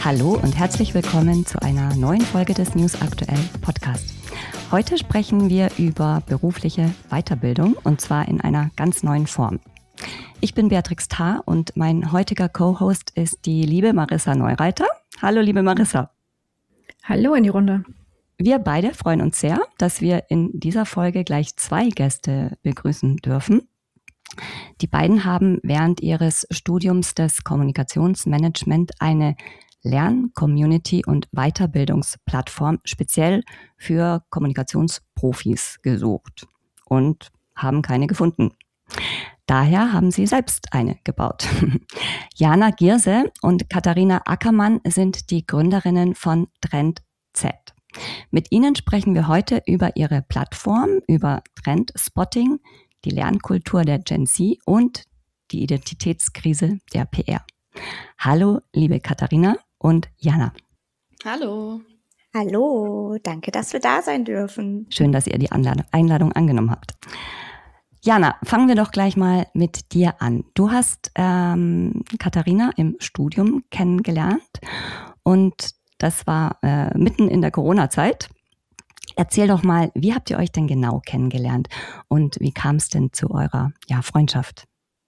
Hallo und herzlich willkommen zu einer neuen Folge des News Aktuell Podcast. Heute sprechen wir über berufliche Weiterbildung und zwar in einer ganz neuen Form. Ich bin Beatrix Thar und mein heutiger Co-Host ist die liebe Marissa Neureiter. Hallo liebe Marissa. Hallo in die Runde. Wir beide freuen uns sehr, dass wir in dieser Folge gleich 2 Gäste begrüßen dürfen. Die beiden haben während ihres Studiums des Kommunikationsmanagement eine Lern-, Community- und Weiterbildungsplattform speziell für Kommunikationsprofis gesucht und haben keine gefunden. Daher haben sie selbst eine gebaut. Jana Gierse und Katharina Ackermann sind die Gründerinnen von Trend Z. Mit ihnen sprechen wir heute über ihre Plattform, über Trendspotting, die Lernkultur der Gen Z und die Identitätskrise der PR. Hallo, liebe Katharina und Jana. Hallo. Hallo, danke, dass wir da sein dürfen. Schön, dass ihr die Einladung angenommen habt. Jana, fangen wir doch gleich mal mit dir an. Du hast Katharina im Studium kennengelernt und das war mitten in der Corona-Zeit. Erzähl doch mal, wie habt ihr euch denn genau kennengelernt und wie kam es denn zu eurer Freundschaft?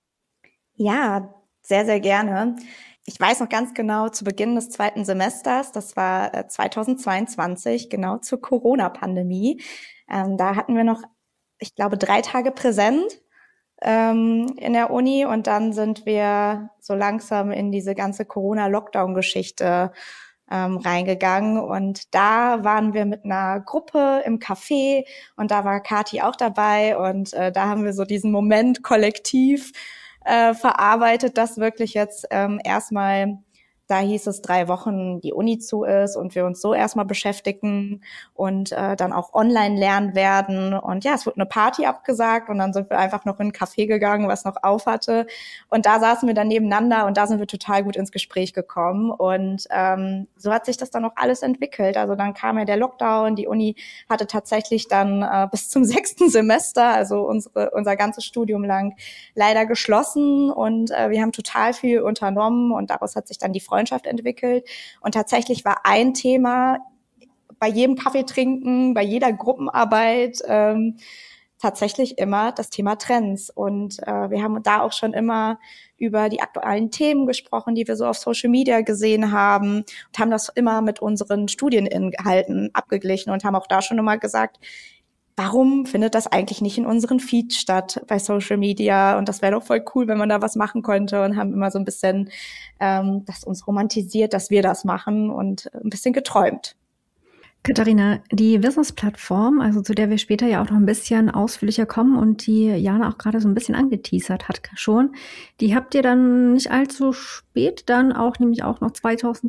Ja, sehr, sehr gerne. Ich weiß noch ganz genau, zu Beginn des 2. Semesters, das war 2022, genau zur Corona-Pandemie. Da hatten wir noch, ich glaube, 3 Tage präsent in der Uni und dann sind wir so langsam in diese ganze Corona-Lockdown-Geschichte reingegangen und da waren wir mit einer Gruppe im Café und da war Kathi auch dabei und da haben wir so diesen Moment kollektiv verarbeitet, dass wirklich jetzt erstmal, da hieß es 3 Wochen die Uni zu ist und wir uns so erstmal beschäftigen und dann auch online lernen werden. Und ja, es wurde eine Party abgesagt und dann sind wir einfach noch in ein Café gegangen, was noch auf hatte. Und da saßen wir dann nebeneinander und da sind wir total gut ins Gespräch gekommen. Und so hat sich das dann auch alles entwickelt. Also dann kam ja der Lockdown, die Uni hatte tatsächlich dann bis zum 6. Semester, also unser ganzes Studium lang, leider geschlossen. Und wir haben total viel unternommen und daraus hat sich dann die Freundschaft entwickelt. Und tatsächlich war ein Thema bei jedem Kaffee trinken, bei jeder Gruppenarbeit tatsächlich immer das Thema Trends. Und wir haben da auch schon immer über die aktuellen Themen gesprochen, die wir so auf Social Media gesehen haben und haben das immer mit unseren Studieninhalten abgeglichen und haben auch da schon immer gesagt, warum findet das eigentlich nicht in unseren Feeds statt bei Social Media? Und das wäre doch voll cool, wenn man da was machen könnte und haben immer so ein bisschen das uns romantisiert, dass wir das machen und ein bisschen geträumt. Katharina, die Wissensplattform, also zu der wir später ja auch noch ein bisschen ausführlicher kommen und die Jana auch gerade so ein bisschen angeteasert hat schon, die habt ihr dann nicht allzu spät dann auch, nämlich auch noch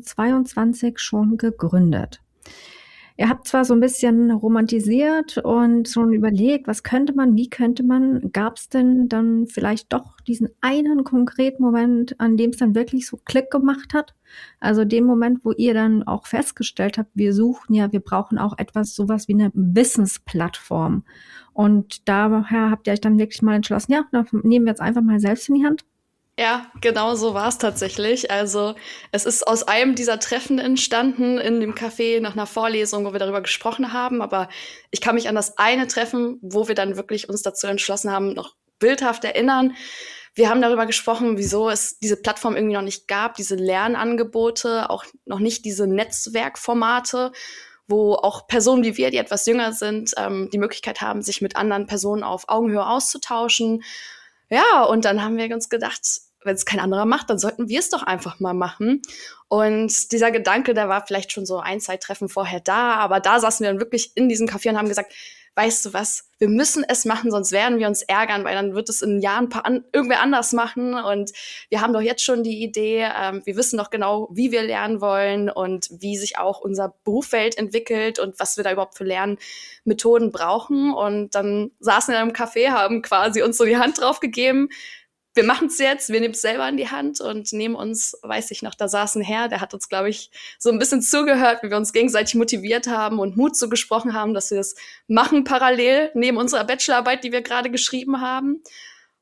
2022 schon gegründet. Ihr habt zwar so ein bisschen romantisiert und schon überlegt, wie könnte man, gab es denn dann vielleicht doch diesen einen konkreten Moment, an dem es dann wirklich so Klick gemacht hat? Also den Moment, wo ihr dann auch festgestellt habt, wir brauchen auch sowas wie eine Wissensplattform. Und daher habt ihr euch dann wirklich mal entschlossen, ja, dann nehmen wir jetzt einfach mal selbst in die Hand. Ja, genau so war es tatsächlich. Also es ist aus einem dieser Treffen entstanden in dem Café nach einer Vorlesung, wo wir darüber gesprochen haben. Aber ich kann mich an das eine Treffen, wo wir dann wirklich uns dazu entschlossen haben, noch bildhaft erinnern. Wir haben darüber gesprochen, wieso es diese Plattform irgendwie noch nicht gab, diese Lernangebote, auch noch nicht diese Netzwerkformate, wo auch Personen wie wir, die etwas jünger sind, die Möglichkeit haben, sich mit anderen Personen auf Augenhöhe auszutauschen. Ja, und dann haben wir uns gedacht, wenn es kein anderer macht, dann sollten wir es doch einfach mal machen. Und dieser Gedanke, der war vielleicht schon so 1, 2 Treffen vorher da, aber da saßen wir dann wirklich in diesem Café und haben gesagt, weißt du was, wir müssen es machen, sonst werden wir uns ärgern, weil dann wird es in Jahren irgendwer anders machen. Und wir haben doch jetzt schon die Idee, wir wissen doch genau, wie wir lernen wollen und wie sich auch unser Berufsfeld entwickelt und was wir da überhaupt für Lernmethoden brauchen. Und dann saßen wir im Café, haben quasi uns so die Hand drauf gegeben, wir machen es jetzt, wir nehmen es selber in die Hand und nehmen uns, weiß ich noch, da saß ein Herr, der hat uns, glaube ich, so ein bisschen zugehört, wie wir uns gegenseitig motiviert haben und Mut zugesprochen haben, dass wir das machen parallel neben unserer Bachelorarbeit, die wir gerade geschrieben haben.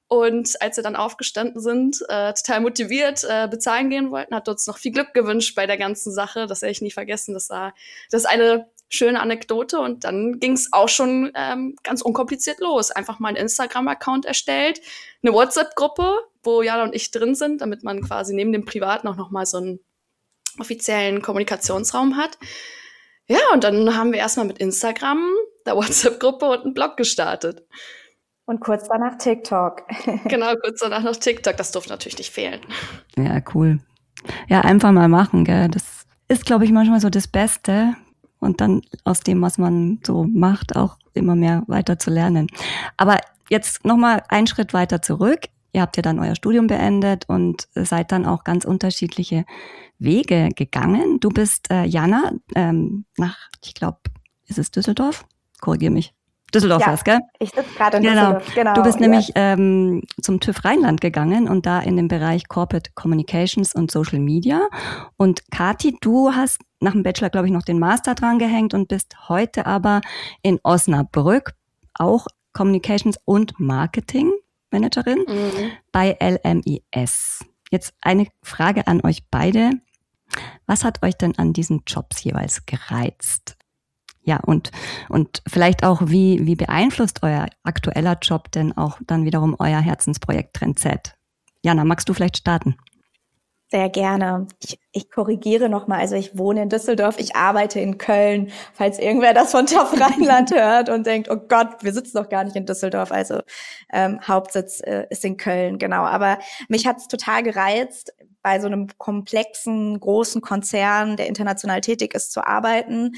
Und als wir dann aufgestanden sind, total motiviert bezahlen gehen wollten, hat uns noch viel Glück gewünscht bei der ganzen Sache. Das werde ich nie vergessen. Das ist eine schöne Anekdote. Und dann ging es auch schon ganz unkompliziert los. Einfach mal einen Instagram-Account erstellt, eine WhatsApp-Gruppe, wo Jana und ich drin sind, damit man quasi neben dem Privaten auch noch mal so einen offiziellen Kommunikationsraum hat. Ja, und dann haben wir erstmal mit Instagram, der WhatsApp-Gruppe und einen Blog gestartet. Und kurz danach TikTok. Genau, kurz danach noch TikTok. Das durfte natürlich nicht fehlen. Ja, cool. Ja, einfach mal machen, gell. Das ist, glaube ich, manchmal so das Beste. Und dann aus dem, was man so macht, auch immer mehr weiter zu lernen. Aber jetzt nochmal einen Schritt weiter zurück. Ihr habt ja dann euer Studium beendet und seid dann auch ganz unterschiedliche Wege gegangen. Du bist, Jana, nach, ich glaube, ist es Düsseldorf? Korrigier mich. Düsseldorf war's, gell? Ich sitze gerade in Düsseldorf, genau. Du bist nämlich zum TÜV Rheinland gegangen und da in den Bereich Corporate Communications und Social Media. Und Kathi, du hast nach dem Bachelor, glaube ich, noch den Master dran gehängt und bist heute aber in Osnabrück auch Communications und Marketing Managerin bei LMIS. Jetzt eine Frage an euch beide. Was hat euch denn an diesen Jobs jeweils gereizt? Ja, und vielleicht auch, wie beeinflusst euer aktueller Job denn auch dann wiederum euer Herzensprojekt Trend Z? Jana, magst du vielleicht starten? Sehr gerne. Ich korrigiere nochmal. Also ich wohne in Düsseldorf, ich arbeite in Köln. Falls irgendwer das von TÜV Rheinland hört und denkt, oh Gott, wir sitzen doch gar nicht in Düsseldorf. Also Hauptsitz ist in Köln, genau. Aber mich hat es total gereizt, bei so einem komplexen, großen Konzern, der international tätig ist, zu arbeiten,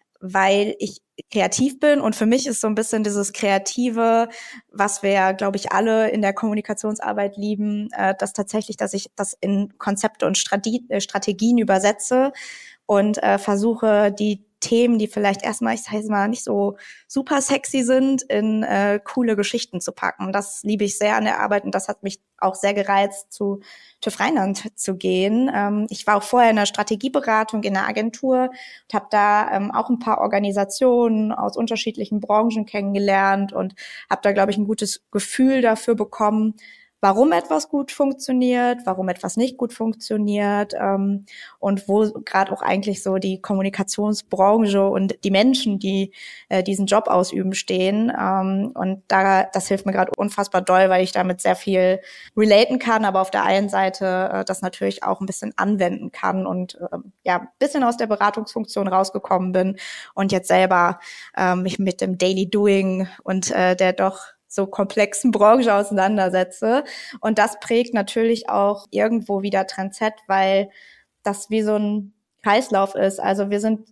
weil ich kreativ bin und für mich ist so ein bisschen dieses Kreative, was wir, glaube ich, alle in der Kommunikationsarbeit lieben, dass ich das in Konzepte und Strategien übersetze und versuche, die Themen, die vielleicht erstmal, ich sage mal, nicht so super sexy sind, in coole Geschichten zu packen. Das liebe ich sehr an der Arbeit und das hat mich auch sehr gereizt, zu TÜV Rheinland zu gehen. Ich war auch vorher in der Strategieberatung in der Agentur und habe da auch ein paar Organisationen aus unterschiedlichen Branchen kennengelernt und habe da, glaube ich, ein gutes Gefühl dafür bekommen, warum etwas gut funktioniert, warum etwas nicht gut funktioniert und wo gerade auch eigentlich so die Kommunikationsbranche und die Menschen, die diesen Job ausüben, stehen. Und das hilft mir gerade unfassbar doll, weil ich damit sehr viel relaten kann, aber auf der einen Seite das natürlich auch ein bisschen anwenden kann und ein bisschen aus der Beratungsfunktion rausgekommen bin und jetzt selber mich mit dem Daily Doing und der doch so komplexen Branche auseinandersetze. Und das prägt natürlich auch irgendwo wieder Trend Z, weil das wie so ein Kreislauf ist. Also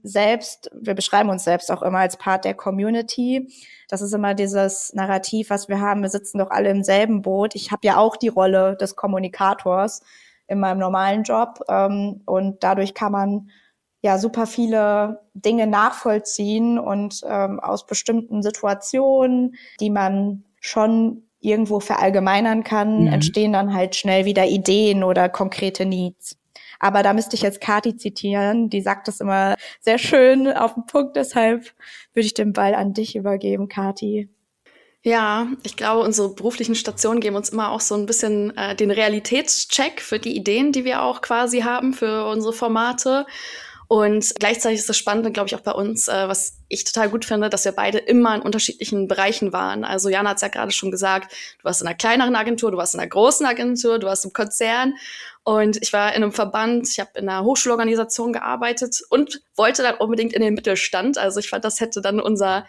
wir beschreiben uns selbst auch immer als Part der Community. Das ist immer dieses Narrativ, was wir haben. Wir sitzen doch alle im selben Boot. Ich habe ja auch die Rolle des Kommunikators in meinem normalen Job. Und dadurch kann man ja super viele Dinge nachvollziehen und aus bestimmten Situationen, die man schon irgendwo verallgemeinern kann, entstehen dann halt schnell wieder Ideen oder konkrete Needs. Aber da müsste ich jetzt Kathi zitieren, die sagt das immer sehr schön auf den Punkt, deshalb würde ich den Ball an dich übergeben, Kathi. Ja, ich glaube, unsere beruflichen Stationen geben uns immer auch so ein bisschen den Realitätscheck für die Ideen, die wir auch quasi haben für unsere Formate. Und gleichzeitig ist das Spannende, glaube ich, auch bei uns, was ich total gut finde, dass wir beide immer in unterschiedlichen Bereichen waren. Also Jana hat es ja gerade schon gesagt, du warst in einer kleineren Agentur, du warst in einer großen Agentur, du warst im Konzern. Und ich war in einem Verband, ich habe in einer Hochschulorganisation gearbeitet und wollte dann unbedingt in den Mittelstand. Also ich fand, das hätte dann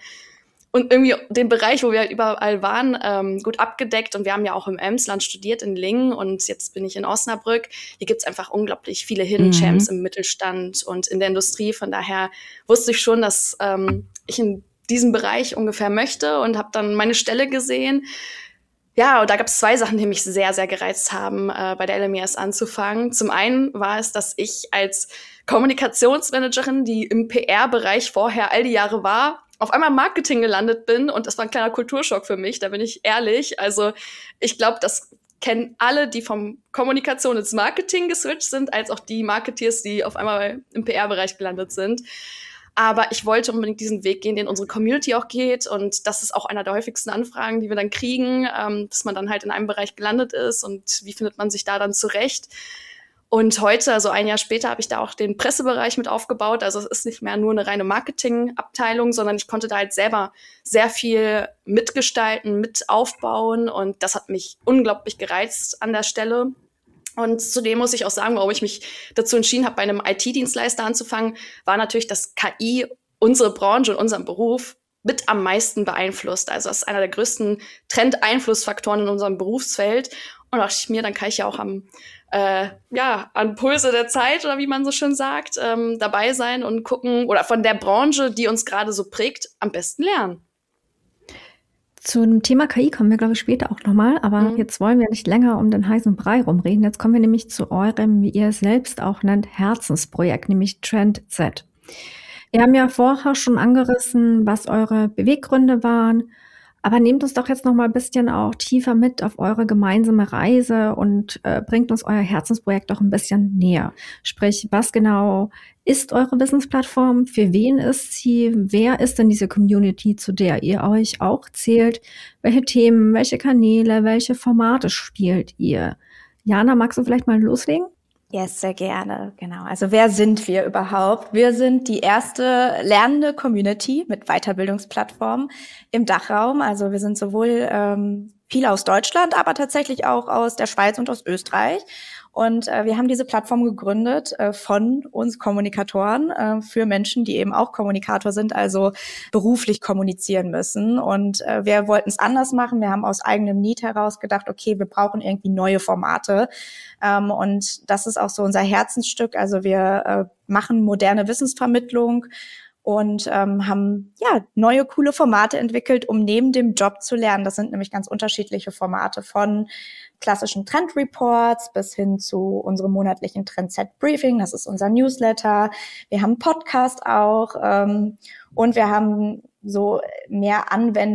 und irgendwie den Bereich, wo wir halt überall waren, gut abgedeckt. Und wir haben ja auch im Emsland studiert, in Lingen. Und jetzt bin ich in Osnabrück. Hier gibt's einfach unglaublich viele Hidden Champs im Mittelstand und in der Industrie. Von daher wusste ich schon, dass ich in diesem Bereich ungefähr möchte und habe dann meine Stelle gesehen. Ja, und da gab es 2 Sachen, die mich sehr, sehr gereizt haben, bei der LMIS anzufangen. Zum einen war es, dass ich als Kommunikationsmanagerin, die im PR-Bereich vorher all die Jahre war, auf einmal im Marketing gelandet bin und das war ein kleiner Kulturschock für mich, da bin ich ehrlich. Also ich glaube, das kennen alle, die vom Kommunikation ins Marketing geswitcht sind, als auch die Marketeers, die auf einmal im PR-Bereich gelandet sind. Aber ich wollte unbedingt diesen Weg gehen, den unsere Community auch geht. Und das ist auch einer der häufigsten Anfragen, die wir dann kriegen, dass man dann halt in einem Bereich gelandet ist und wie findet man sich da dann zurecht. Und heute, also ein Jahr später, habe ich da auch den Pressebereich mit aufgebaut. Also es ist nicht mehr nur eine reine Marketingabteilung, sondern ich konnte da halt selber sehr viel mitgestalten, mit aufbauen. Und das hat mich unglaublich gereizt an der Stelle. Und zudem muss ich auch sagen, warum ich mich dazu entschieden habe, bei einem IT-Dienstleister anzufangen, war natürlich, dass KI unsere Branche und unseren Beruf mit am meisten beeinflusst. Also das ist einer der größten Trendeinflussfaktoren in unserem Berufsfeld. Und dachte ich mir, dann kann ich ja auch am Pulse der Zeit, oder wie man so schön sagt, dabei sein und gucken, oder von der Branche, die uns gerade so prägt, am besten lernen. Zu dem Thema KI kommen wir, glaube ich, später auch nochmal, aber jetzt wollen wir nicht länger um den heißen Brei rumreden. Jetzt kommen wir nämlich zu eurem, wie ihr es selbst auch nennt, Herzensprojekt, nämlich TrendZ. Wir haben ja vorher schon angerissen, was eure Beweggründe waren, aber nehmt uns doch jetzt noch mal ein bisschen auch tiefer mit auf eure gemeinsame Reise und bringt uns euer Herzensprojekt doch ein bisschen näher. Sprich, was genau ist eure Business-Plattform? Für wen ist sie? Wer ist denn diese Community, zu der ihr euch auch zählt? Welche Themen, welche Kanäle, welche Formate spielt ihr? Jana, magst du vielleicht mal loslegen? Yes, sehr gerne, genau. Also wer sind wir überhaupt? Wir sind die erste lernende Community mit Weiterbildungsplattformen im Dachraum. Also wir sind sowohl viel aus Deutschland, aber tatsächlich auch aus der Schweiz und aus Österreich. Und wir haben diese Plattform gegründet von uns Kommunikatoren für Menschen, die eben auch Kommunikator sind, also beruflich kommunizieren müssen. Und wir wollten es anders machen. Wir haben aus eigenem Need heraus gedacht, okay, wir brauchen irgendwie neue Formate. Und das ist auch so unser Herzensstück. Also wir machen moderne Wissensvermittlung und haben neue coole Formate entwickelt, um neben dem Job zu lernen. Das sind nämlich ganz unterschiedliche Formate, von klassischen Trendreports bis hin zu unserem monatlichen TrendZ-Briefing. Das ist unser Newsletter. Wir haben einen Podcast auch und wir haben so mehr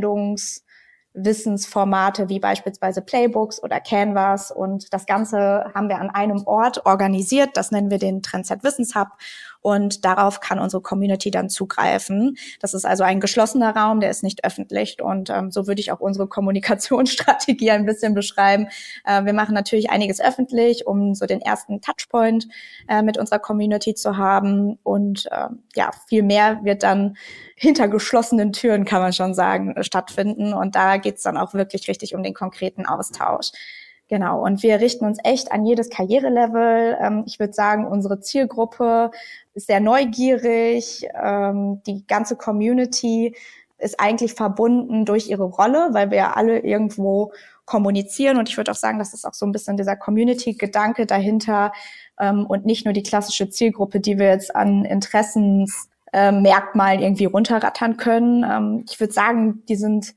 Anwendungswissensformate wie beispielsweise Playbooks oder Canvas, und das Ganze haben wir an einem Ort organisiert. Das nennen wir den TrendZ Wissenshub, und darauf kann unsere Community dann zugreifen. Das ist also ein geschlossener Raum, der ist nicht öffentlich, und so würde ich auch unsere Kommunikationsstrategie ein bisschen beschreiben. Wir machen natürlich einiges öffentlich, um so den ersten Touchpoint mit unserer Community zu haben, und viel mehr wird dann hinter geschlossenen Türen, kann man schon sagen, stattfinden, und da geht's dann auch wirklich richtig um den konkreten Austausch. Genau, und wir richten uns echt an jedes Karrierelevel. Ich würde sagen, unsere Zielgruppe ist sehr neugierig. Die ganze Community ist eigentlich verbunden durch ihre Rolle, weil wir alle irgendwo kommunizieren. Und ich würde auch sagen, das ist auch so ein bisschen dieser Community-Gedanke dahinter und nicht nur die klassische Zielgruppe, die wir jetzt an Interessensmerkmalen irgendwie runterrattern können. Ich würde sagen, die sind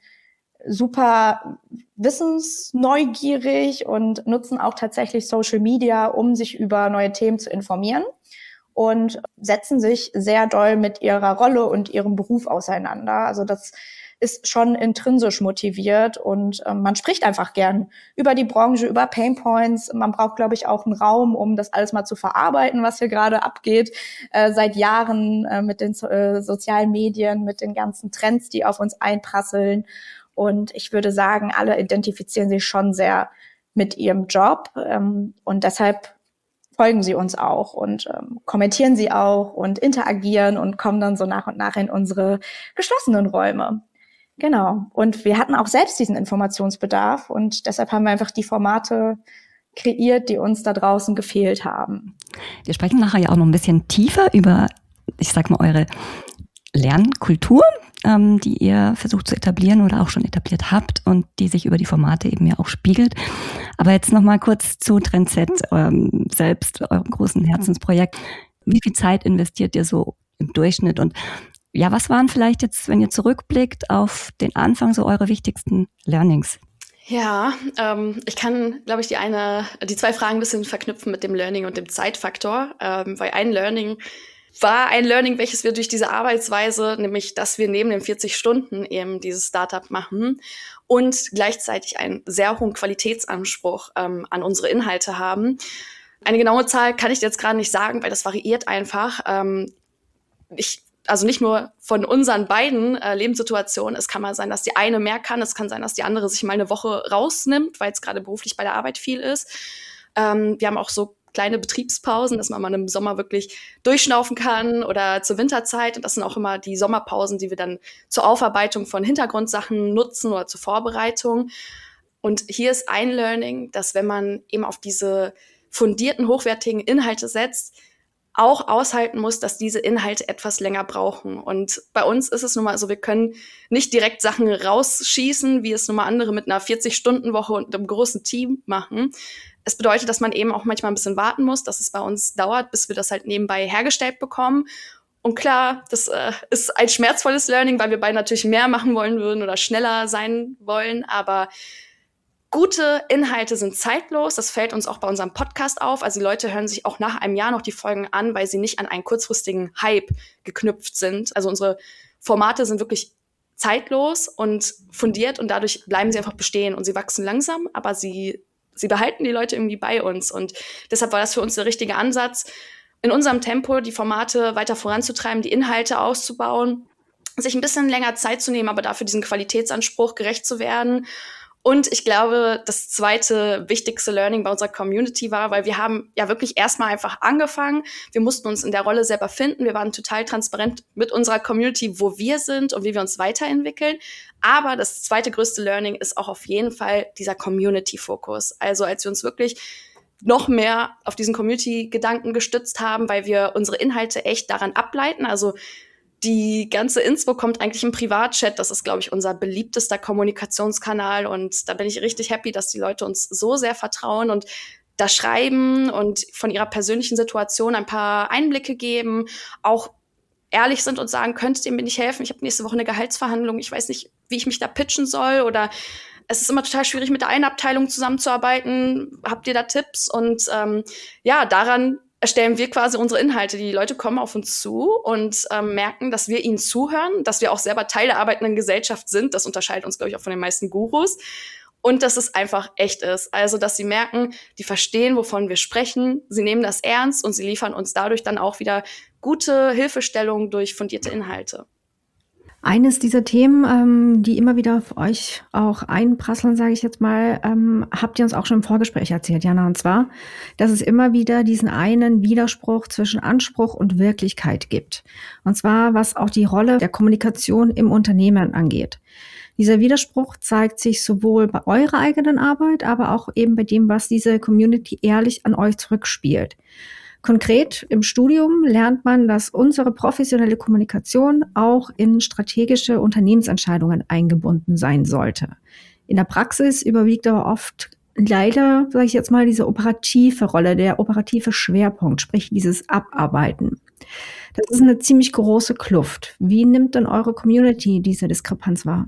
super wissensneugierig und nutzen auch tatsächlich Social Media, um sich über neue Themen zu informieren, und setzen sich sehr doll mit ihrer Rolle und ihrem Beruf auseinander. Also das ist schon intrinsisch motiviert, und man spricht einfach gern über die Branche, über Painpoints. Man braucht, glaube ich, auch einen Raum, um das alles mal zu verarbeiten, was hier gerade abgeht, seit Jahren mit den sozialen Medien, mit den ganzen Trends, die auf uns einprasseln. Und ich würde sagen, alle identifizieren sich schon sehr mit ihrem Job, und deshalb folgen sie uns auch und kommentieren sie auch und interagieren und kommen dann so nach und nach in unsere geschlossenen Räume. Genau. Und wir hatten auch selbst diesen Informationsbedarf, und deshalb haben wir einfach die Formate kreiert, die uns da draußen gefehlt haben. Wir sprechen nachher ja auch noch ein bisschen tiefer über, ich sag mal, eure Lernkultur, die ihr versucht zu etablieren oder auch schon etabliert habt und die sich über die Formate eben ja auch spiegelt. Aber jetzt noch mal kurz zu TrendZ, selbst, eurem großen Herzensprojekt. Wie viel Zeit investiert ihr so im Durchschnitt? Und ja, was waren vielleicht jetzt, wenn ihr zurückblickt auf den Anfang, so eure wichtigsten Learnings? Ja, ich kann, glaube ich, die zwei Fragen ein bisschen verknüpfen mit dem Learning und dem Zeitfaktor, weil ein Learning war ein Learning, welches wir durch diese Arbeitsweise, nämlich, dass wir neben den 40 Stunden eben dieses Startup machen und gleichzeitig einen sehr hohen Qualitätsanspruch an unsere Inhalte haben. Eine genaue Zahl kann ich jetzt gerade nicht sagen, weil das variiert einfach. Ich also nicht nur von unseren beiden Lebenssituationen. Es kann mal sein, dass die eine mehr kann. Es kann sein, dass die andere sich mal eine Woche rausnimmt, weil es gerade beruflich bei der Arbeit viel ist. Wir haben auch so kleine Betriebspausen, dass man mal im Sommer wirklich durchschnaufen kann oder zur Winterzeit. Und das sind auch immer die Sommerpausen, die wir dann zur Aufarbeitung von Hintergrundsachen nutzen oder zur Vorbereitung. Und hier ist ein Learning, dass wenn man eben auf diese fundierten, hochwertigen Inhalte setzt, auch aushalten muss, dass diese Inhalte etwas länger brauchen. Und bei uns ist es nun mal so, wir können nicht direkt Sachen rausschießen, wie es nun mal andere mit einer 40-Stunden-Woche und einem großen Team machen. Es bedeutet, dass man eben auch manchmal ein bisschen warten muss, dass es bei uns dauert, bis wir das halt nebenbei hergestellt bekommen. Und klar, das ist ein schmerzvolles Learning, weil wir beide natürlich mehr machen wollen würden oder schneller sein wollen. Aber gute Inhalte sind zeitlos. Das fällt uns auch bei unserem Podcast auf. Also die Leute hören sich auch nach einem Jahr noch die Folgen an, weil sie nicht an einen kurzfristigen Hype geknüpft sind. Also unsere Formate sind wirklich zeitlos und fundiert und dadurch bleiben sie einfach bestehen. Und sie wachsen langsam, aber sie behalten die Leute irgendwie bei uns. Und deshalb war das für uns der richtige Ansatz, in unserem Tempo die Formate weiter voranzutreiben, die Inhalte auszubauen, sich ein bisschen länger Zeit zu nehmen, aber dafür diesen Qualitätsanspruch gerecht zu werden. Und ich glaube, das zweite wichtigste Learning bei unserer Community war, weil wir haben ja wirklich erstmal einfach angefangen. Wir mussten uns in der Rolle selber finden. Wir waren total transparent mit unserer Community, wo wir sind und wie wir uns weiterentwickeln. Aber das zweite größte Learning ist auch auf jeden Fall dieser Community-Fokus. Also als wir uns wirklich noch mehr auf diesen Community-Gedanken gestützt haben, weil wir unsere Inhalte echt daran ableiten. Also die ganze Inspo kommt eigentlich im Privatchat. Das ist, glaube ich, unser beliebtester Kommunikationskanal. Und da bin ich richtig happy, dass die Leute uns so sehr vertrauen und da schreiben und von ihrer persönlichen Situation ein paar Einblicke geben, auch ehrlich sind und sagen, könntet ihr mir nicht helfen? Ich habe nächste Woche eine Gehaltsverhandlung. Ich weiß nicht, wie ich mich da pitchen soll. Oder es ist immer total schwierig, mit der einen Abteilung zusammenzuarbeiten. Habt ihr da Tipps? Und daran erstellen wir quasi unsere Inhalte. Die Leute kommen auf uns zu und merken, dass wir ihnen zuhören, dass wir auch selber Teil der arbeitenden Gesellschaft sind. Das unterscheidet uns, glaube ich, auch von den meisten Gurus. Und dass es einfach echt ist. Also, dass sie merken, die verstehen, wovon wir sprechen. Sie nehmen das ernst und sie liefern uns dadurch dann auch wieder gute Hilfestellungen durch fundierte Inhalte. Eines dieser Themen, die immer wieder auf euch auch einprasseln, sage ich jetzt mal, habt ihr uns auch schon im Vorgespräch erzählt, Jana, und zwar, dass es immer wieder diesen einen Widerspruch zwischen Anspruch und Wirklichkeit gibt. Und zwar, was auch die Rolle der Kommunikation im Unternehmen angeht. Dieser Widerspruch zeigt sich sowohl bei eurer eigenen Arbeit, aber auch eben bei dem, was diese Community ehrlich an euch zurückspielt. Konkret im Studium lernt man, dass unsere professionelle Kommunikation auch in strategische Unternehmensentscheidungen eingebunden sein sollte. In der Praxis überwiegt aber oft leider, sage ich jetzt mal, diese operative Rolle, der operative Schwerpunkt, sprich dieses Abarbeiten. Das ist eine ziemlich große Kluft. Wie nimmt denn eure Community diese Diskrepanz wahr?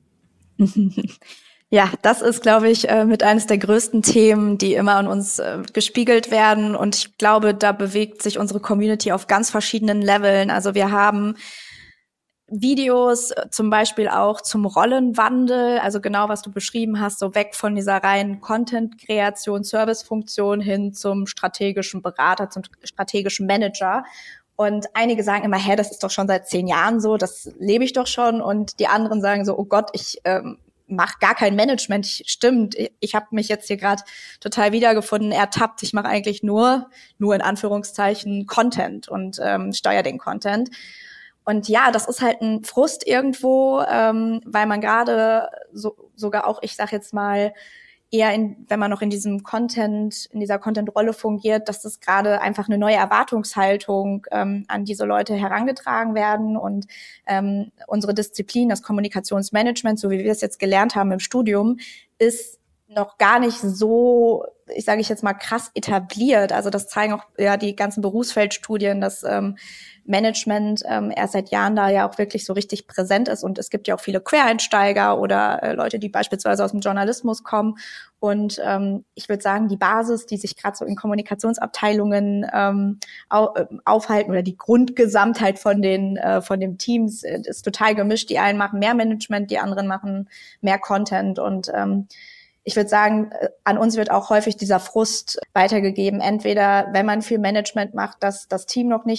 Ja, das ist, glaube ich, mit eines der größten Themen, die immer an uns gespiegelt werden. Und ich glaube, da bewegt sich unsere Community auf ganz verschiedenen Leveln. Also wir haben Videos zum Beispiel auch zum Rollenwandel, also genau, was du beschrieben hast, so weg von dieser reinen Content-Kreation, Servicefunktion hin zum strategischen Berater, zum strategischen Manager. Und einige sagen immer, das ist doch schon seit 10 Jahren so, das lebe ich doch schon. Und die anderen sagen so, oh Gott, ich mache gar kein Management. Stimmt, ich habe mich jetzt hier gerade total wiedergefunden, ertappt. Ich mache eigentlich nur in Anführungszeichen Content und steuere den Content. Und ja, das ist halt ein Frust irgendwo, weil man gerade sogar auch, ich sag jetzt mal, eher wenn man noch in dieser Content-Rolle fungiert, dass das gerade einfach eine neue Erwartungshaltung an diese Leute herangetragen werden und unsere Disziplin, das Kommunikationsmanagement, so wie wir es jetzt gelernt haben im Studium, ist noch gar nicht so, sage ich jetzt mal, krass etabliert. Also das zeigen auch ja die ganzen Berufsfeldstudien, dass Management erst seit Jahren da ja auch wirklich so richtig präsent ist. Und es gibt ja auch viele Quereinsteiger oder Leute, die beispielsweise aus dem Journalismus kommen. Und ich würde sagen, die Basis, die sich gerade so in Kommunikationsabteilungen aufhalten oder die Grundgesamtheit von den Teams ist total gemischt. Die einen machen mehr Management, die anderen machen mehr Content. Und ich würde sagen, an uns wird auch häufig dieser Frust weitergegeben. Entweder, wenn man viel Management macht, dass das Team noch nicht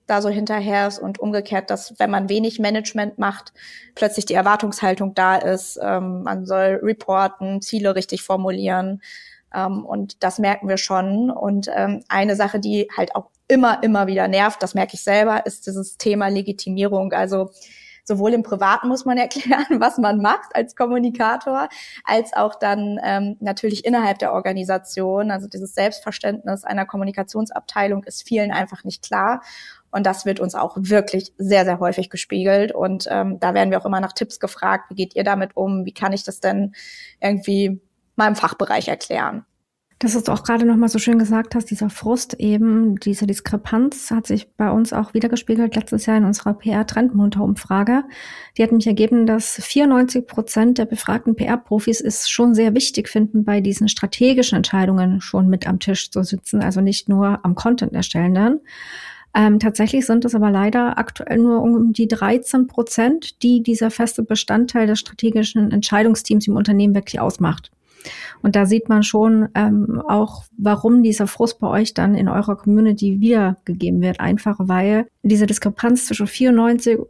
da so hinterher ist und umgekehrt, dass wenn man wenig Management macht, plötzlich die Erwartungshaltung da ist, man soll reporten, Ziele richtig formulieren, und das merken wir schon. Und eine Sache, die halt auch immer wieder nervt, das merke ich selber, ist dieses Thema Legitimierung. Also sowohl im Privaten muss man erklären, was man macht als Kommunikator, als auch dann natürlich innerhalb der Organisation. Also dieses Selbstverständnis einer Kommunikationsabteilung ist vielen einfach nicht klar. Und das wird uns auch wirklich sehr, sehr häufig gespiegelt. Und da werden wir auch immer nach Tipps gefragt. Wie geht ihr damit um? Wie kann ich das denn irgendwie meinem Fachbereich erklären? Das ist auch gerade nochmal so schön gesagt hast, dieser Frust eben, diese Diskrepanz hat sich bei uns auch wiedergespiegelt letztes Jahr in unserer PR-Trendmonitor-Umfrage. Die hat nämlich ergeben, dass 94% der befragten PR-Profis es schon sehr wichtig finden, bei diesen strategischen Entscheidungen schon mit am Tisch zu sitzen, also nicht nur am Content erstellen dann. Tatsächlich sind es aber leider aktuell nur um die 13%, die dieser feste Bestandteil des strategischen Entscheidungsteams im Unternehmen wirklich ausmacht. Und da sieht man schon auch, warum dieser Frust bei euch dann in eurer Community wiedergegeben wird. Einfach weil diese Diskrepanz zwischen 94%,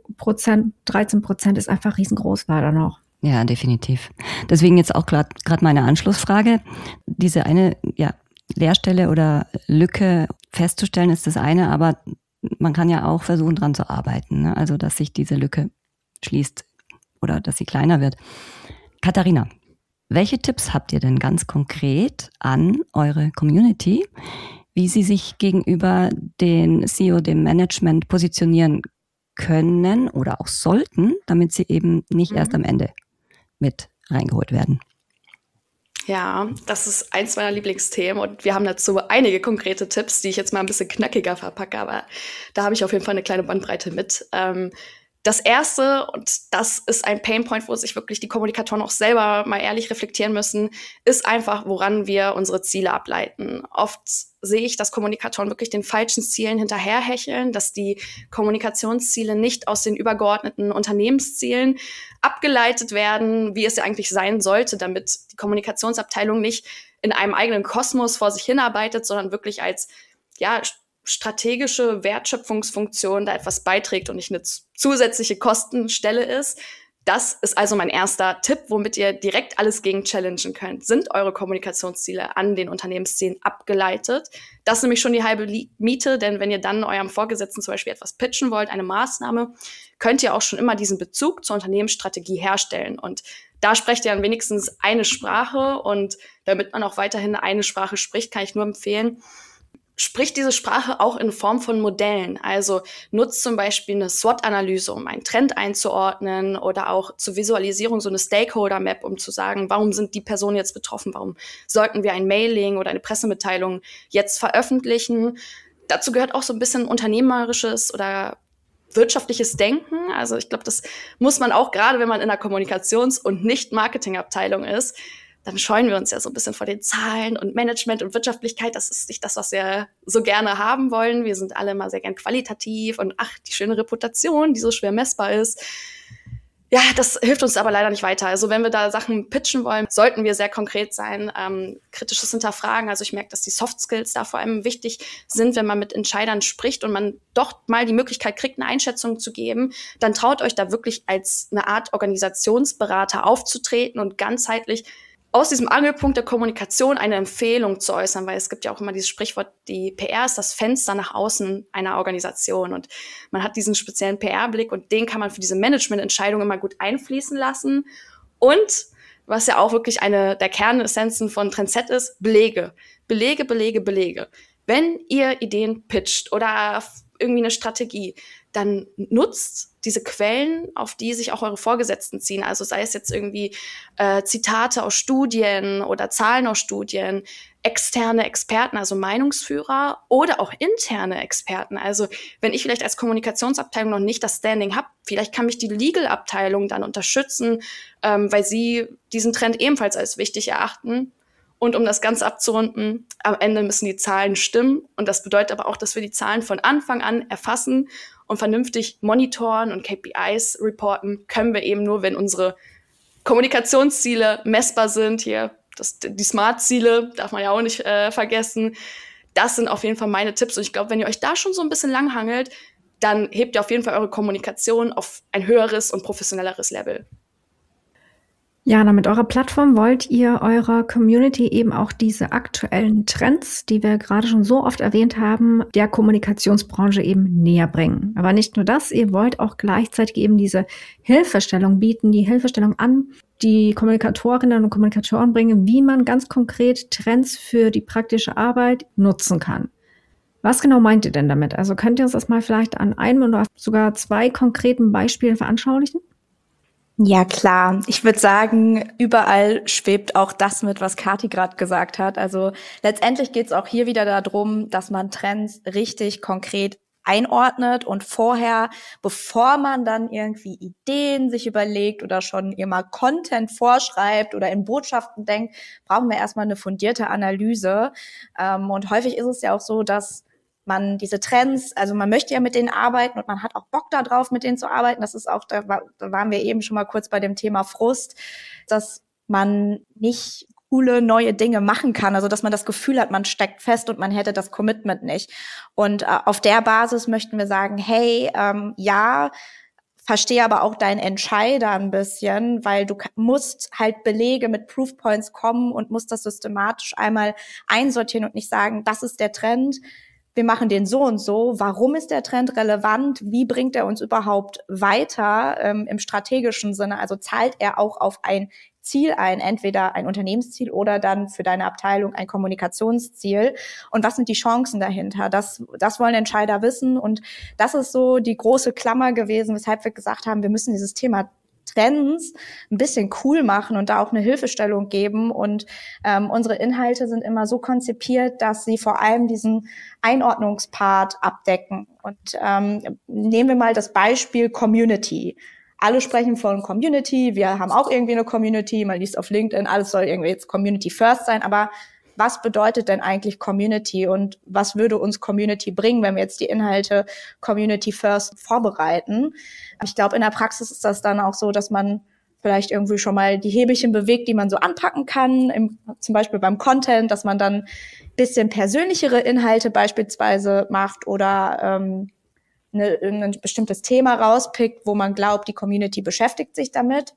13% ist einfach riesengroß leider noch. Ja, definitiv. Deswegen jetzt auch gerade meine Anschlussfrage. Diese eine Leerstelle oder Lücke festzustellen ist das eine, aber man kann ja auch versuchen, dran zu arbeiten, ne? Also dass sich diese Lücke schließt oder dass sie kleiner wird. Katharina, welche Tipps habt ihr denn ganz konkret an eure Community, wie sie sich gegenüber den CEO, dem Management positionieren können oder auch sollten, damit sie eben nicht erst am Ende mit reingeholt werden? Ja, das ist eins meiner Lieblingsthemen und wir haben dazu einige konkrete Tipps, die ich jetzt mal ein bisschen knackiger verpacke, aber da habe ich auf jeden Fall eine kleine Bandbreite mit. Das Erste, und das ist ein Painpoint, wo sich wirklich die Kommunikatoren auch selber mal ehrlich reflektieren müssen, ist einfach, woran wir unsere Ziele ableiten. Oft sehe ich, dass Kommunikatoren wirklich den falschen Zielen hinterherhecheln, dass die Kommunikationsziele nicht aus den übergeordneten Unternehmenszielen abgeleitet werden, wie es ja eigentlich sein sollte, damit die Kommunikationsabteilung nicht in einem eigenen Kosmos vor sich hinarbeitet, sondern wirklich als strategische Wertschöpfungsfunktion da etwas beiträgt und nicht eine zusätzliche Kostenstelle ist. Das ist also mein erster Tipp, womit ihr direkt alles gegen challengen könnt. Sind eure Kommunikationsziele an den Unternehmenszielen abgeleitet? Das ist nämlich schon die halbe Miete, denn wenn ihr dann eurem Vorgesetzten zum Beispiel etwas pitchen wollt, eine Maßnahme, könnt ihr auch schon immer diesen Bezug zur Unternehmensstrategie herstellen. Und da sprecht ihr dann wenigstens eine Sprache. Und damit man auch weiterhin eine Sprache spricht, kann ich nur empfehlen, spricht diese Sprache auch in Form von Modellen. Also nutzt zum Beispiel eine SWOT-Analyse, um einen Trend einzuordnen oder auch zur Visualisierung so eine Stakeholder-Map, um zu sagen, warum sind die Personen jetzt betroffen, warum sollten wir ein Mailing oder eine Pressemitteilung jetzt veröffentlichen. Dazu gehört auch so ein bisschen unternehmerisches oder wirtschaftliches Denken. Also ich glaube, das muss man auch, gerade wenn man in einer Kommunikations- und nicht Marketingabteilung ist, dann scheuen wir uns ja so ein bisschen vor den Zahlen und Management und Wirtschaftlichkeit. Das ist nicht das, was wir so gerne haben wollen. Wir sind alle immer sehr gern qualitativ und die schöne Reputation, die so schwer messbar ist. Ja, das hilft uns aber leider nicht weiter. Also wenn wir da Sachen pitchen wollen, sollten wir sehr konkret sein, kritisches Hinterfragen. Also ich merke, dass die Soft Skills da vor allem wichtig sind, wenn man mit Entscheidern spricht und man doch mal die Möglichkeit kriegt, eine Einschätzung zu geben, dann traut euch da wirklich als eine Art Organisationsberater aufzutreten und ganzheitlich aus diesem Angelpunkt der Kommunikation eine Empfehlung zu äußern, weil es gibt ja auch immer dieses Sprichwort, die PR ist das Fenster nach außen einer Organisation und man hat diesen speziellen PR-Blick und den kann man für diese Managemententscheidung immer gut einfließen lassen. Und was ja auch wirklich eine der Kernessenzen von Trendset ist, Belege. Wenn ihr Ideen pitcht oder irgendwie eine Strategie, dann nutzt diese Quellen, auf die sich auch eure Vorgesetzten ziehen. Also sei es jetzt irgendwie Zitate aus Studien oder Zahlen aus Studien, externe Experten, also Meinungsführer oder auch interne Experten. Also wenn ich vielleicht als Kommunikationsabteilung noch nicht das Standing habe, vielleicht kann mich die Legal-Abteilung dann unterstützen, weil sie diesen Trend ebenfalls als wichtig erachten. Und um das Ganze abzurunden, am Ende müssen die Zahlen stimmen. Und das bedeutet aber auch, dass wir die Zahlen von Anfang an erfassen und vernünftig monitoren und KPIs reporten können wir eben nur, wenn unsere Kommunikationsziele messbar sind. Hier, die Smart-Ziele darf man ja auch nicht vergessen. Das sind auf jeden Fall meine Tipps. Und ich glaube, wenn ihr euch da schon so ein bisschen langhangelt, dann hebt ihr auf jeden Fall eure Kommunikation auf ein höheres und professionelleres Level. Jana, mit eurer Plattform wollt ihr eurer Community eben auch diese aktuellen Trends, die wir gerade schon so oft erwähnt haben, der Kommunikationsbranche eben näher bringen. Aber nicht nur das, ihr wollt auch gleichzeitig eben diese Hilfestellung bieten, die Hilfestellung an die Kommunikatorinnen und Kommunikatoren bringen, wie man ganz konkret Trends für die praktische Arbeit nutzen kann. Was genau meint ihr denn damit? Also könnt ihr uns das mal vielleicht an einem oder sogar 2 konkreten Beispielen veranschaulichen? Ja, klar. Ich würde sagen, überall schwebt auch das mit, was Kathi gerade gesagt hat. Also letztendlich geht es auch hier wieder darum, dass man Trends richtig konkret einordnet und vorher, bevor man dann irgendwie Ideen sich überlegt oder schon immer Content vorschreibt oder in Botschaften denkt, brauchen wir erstmal eine fundierte Analyse. Und häufig ist es ja auch so, dass man diese Trends, also man möchte ja mit denen arbeiten und man hat auch Bock darauf, mit denen zu arbeiten. Das ist auch, da waren wir eben schon mal kurz bei dem Thema Frust, dass man nicht coole neue Dinge machen kann, also dass man das Gefühl hat, man steckt fest und man hätte das Commitment nicht. Und auf der Basis möchten wir sagen, hey, ja, verstehe aber auch deinen Entscheider ein bisschen, weil du musst halt Belege mit Proofpoints kommen und musst das systematisch einmal einsortieren und nicht sagen, das ist der Trend, wir machen den so und so. Warum ist der Trend relevant? Wie bringt er uns überhaupt weiter im strategischen Sinne? Also zahlt er auch auf ein Ziel ein, entweder ein Unternehmensziel oder dann für deine Abteilung ein Kommunikationsziel? Und was sind die Chancen dahinter? Das wollen Entscheider wissen. Und das ist so die große Klammer gewesen, weshalb wir gesagt haben, wir müssen dieses Thema Trends ein bisschen cool machen und da auch eine Hilfestellung geben. Und unsere Inhalte sind immer so konzipiert, dass sie vor allem diesen Einordnungspart abdecken. Und nehmen wir mal das Beispiel Community. Alle sprechen von Community, wir haben auch irgendwie eine Community, man liest auf LinkedIn, alles soll irgendwie jetzt Community First sein, aber was bedeutet denn eigentlich Community und was würde uns Community bringen, wenn wir jetzt die Inhalte Community First vorbereiten? Ich glaube, in der Praxis ist das dann auch so, dass man vielleicht irgendwie schon mal die Hebelchen bewegt, die man so anpacken kann, zum Beispiel beim Content, dass man dann ein bisschen persönlichere Inhalte beispielsweise macht oder ein bestimmtes Thema rauspickt, wo man glaubt, die Community beschäftigt sich damit.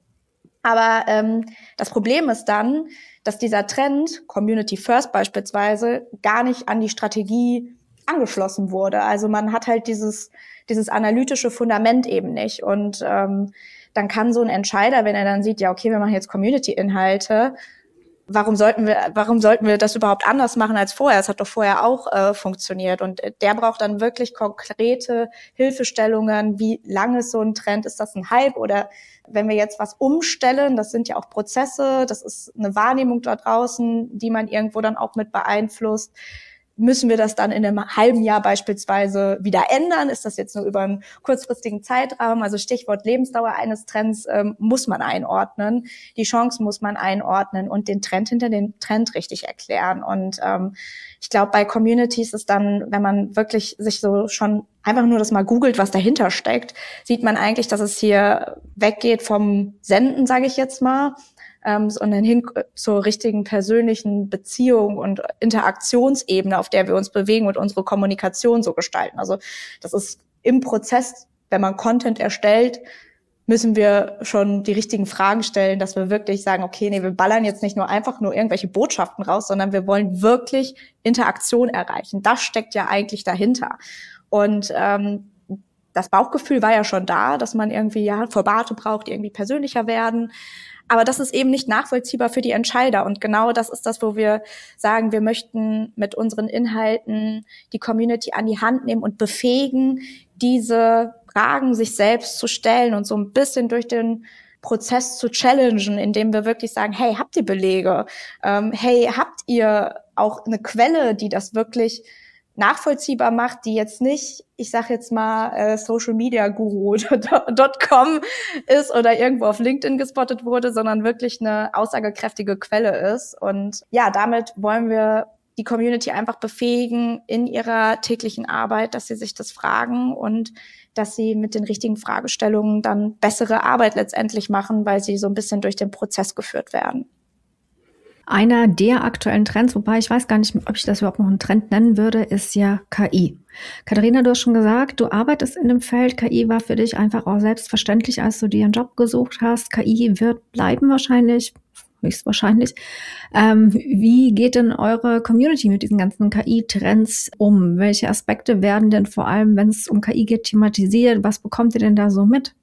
Aber das Problem ist dann, dass dieser Trend, Community First beispielsweise, gar nicht an die Strategie angeschlossen wurde. Also man hat halt dieses analytische Fundament eben nicht. Und dann kann so ein Entscheider, wenn er dann sieht, ja, okay, wir machen jetzt Community-Inhalte, warum sollten wir das überhaupt anders machen als vorher? Es hat doch vorher auch funktioniert. Und der braucht dann wirklich konkrete Hilfestellungen. Wie lang ist so ein Trend? Ist das ein Hype? Oder wenn wir jetzt was umstellen, das sind ja auch Prozesse, das ist eine Wahrnehmung da draußen, die man irgendwo dann auch mit beeinflusst. Müssen wir das dann in einem halben Jahr beispielsweise wieder ändern? Ist das jetzt nur über einen kurzfristigen Zeitraum? Also Stichwort Lebensdauer eines Trends muss man einordnen. Die Chancen muss man einordnen und den Trend hinter dem Trend richtig erklären. Und ich glaube, bei Communities ist dann, wenn man wirklich sich so schon einfach nur das mal googelt, was dahinter steckt, sieht man eigentlich, dass es hier weggeht vom Senden, sage ich jetzt mal, sondern hin zur richtigen persönlichen Beziehung und Interaktionsebene, auf der wir uns bewegen und unsere Kommunikation so gestalten. Also das ist im Prozess, wenn man Content erstellt, müssen wir schon die richtigen Fragen stellen, dass wir wirklich sagen, okay, nee, wir ballern jetzt nicht nur einfach nur irgendwelche Botschaften raus, sondern wir wollen wirklich Interaktion erreichen. Das steckt ja eigentlich dahinter. Und das Bauchgefühl war ja schon da, dass man irgendwie Formate braucht, die irgendwie persönlicher werden. Aber das ist eben nicht nachvollziehbar für die Entscheider. Und genau das ist das, wo wir sagen, wir möchten mit unseren Inhalten die Community an die Hand nehmen und befähigen, diese Fragen sich selbst zu stellen und so ein bisschen durch den Prozess zu challengen, indem wir wirklich sagen, hey, habt ihr Belege? Hey, habt ihr auch eine Quelle, die das wirklich nachvollziehbar macht, die jetzt nicht, ich sag jetzt mal, socialmediaguru.com ist oder irgendwo auf LinkedIn gespottet wurde, sondern wirklich eine aussagekräftige Quelle ist. Und ja, damit wollen wir die Community einfach befähigen in ihrer täglichen Arbeit, dass sie sich das fragen und dass sie mit den richtigen Fragestellungen dann bessere Arbeit letztendlich machen, weil sie so ein bisschen durch den Prozess geführt werden. Einer der aktuellen Trends, wobei ich weiß gar nicht, ob ich das überhaupt noch einen Trend nennen würde, ist ja KI. Katharina, du hast schon gesagt, du arbeitest in dem Feld. KI war für dich einfach auch selbstverständlich, als du dir einen Job gesucht hast. KI wird bleiben wahrscheinlich, höchstwahrscheinlich. Wie geht denn eure Community mit diesen ganzen KI-Trends um? Welche Aspekte werden denn vor allem, wenn es um KI geht, thematisiert? Was bekommt ihr denn da so mit?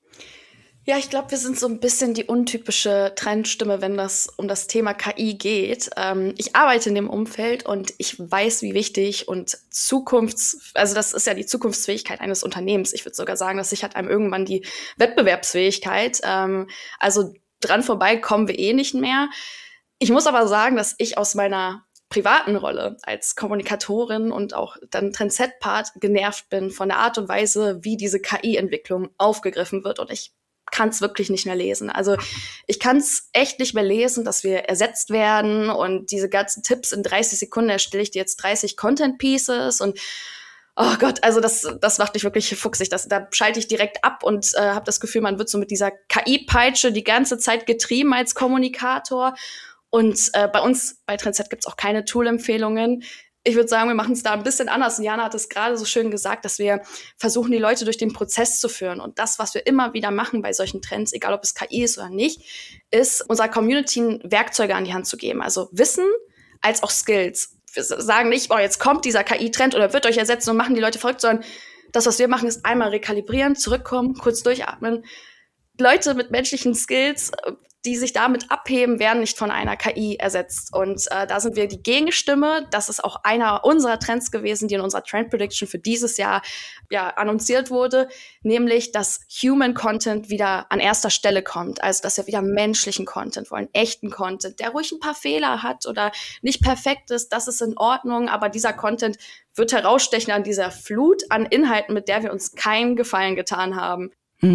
Ja, ich glaube, wir sind so ein bisschen die untypische Trendstimme, wenn das um das Thema KI geht. Ich arbeite in dem Umfeld und ich weiß, wie wichtig und also das ist ja die Zukunftsfähigkeit eines Unternehmens. Ich würde sogar sagen, das sichert einem irgendwann die Wettbewerbsfähigkeit. Also dran vorbei kommen wir nicht mehr. Ich muss aber sagen, dass ich aus meiner privaten Rolle als Kommunikatorin und auch dann Trendset-Part genervt bin von der Art und Weise, wie diese KI-Entwicklung aufgegriffen wird. Und ich kann es wirklich nicht mehr lesen. Also ich kann es echt nicht mehr lesen, dass wir ersetzt werden und diese ganzen Tipps in 30 Sekunden erstelle ich dir jetzt 30 Content Pieces und oh Gott, also das macht mich wirklich fuchsig. Da schalte ich direkt ab und habe das Gefühl, man wird so mit dieser KI-Peitsche die ganze Zeit getrieben als Kommunikator. Und bei uns bei Trendset gibt's auch keine Tool-Empfehlungen. Ich würde sagen, wir machen es da ein bisschen anders. Und Jana hat es gerade so schön gesagt, dass wir versuchen, die Leute durch den Prozess zu führen. Und das, was wir immer wieder machen bei solchen Trends, egal ob es KI ist oder nicht, ist, unserer Community Werkzeuge an die Hand zu geben. Also Wissen als auch Skills. Wir sagen nicht, oh, jetzt kommt dieser KI-Trend oder wird euch ersetzen und machen die Leute verrückt, sondern das, was wir machen, ist einmal rekalibrieren, zurückkommen, kurz durchatmen. Leute mit menschlichen Skills, die sich damit abheben, werden nicht von einer KI ersetzt. Und da sind wir die Gegenstimme. Das ist auch einer unserer Trends gewesen, die in unserer Trend Prediction für dieses Jahr annonciert wurde, nämlich, dass Human Content wieder an erster Stelle kommt. Also, dass wir wieder menschlichen Content wollen, echten Content, der ruhig ein paar Fehler hat oder nicht perfekt ist. Das ist in Ordnung, aber dieser Content wird herausstechen an dieser Flut an Inhalten, mit der wir uns keinen Gefallen getan haben.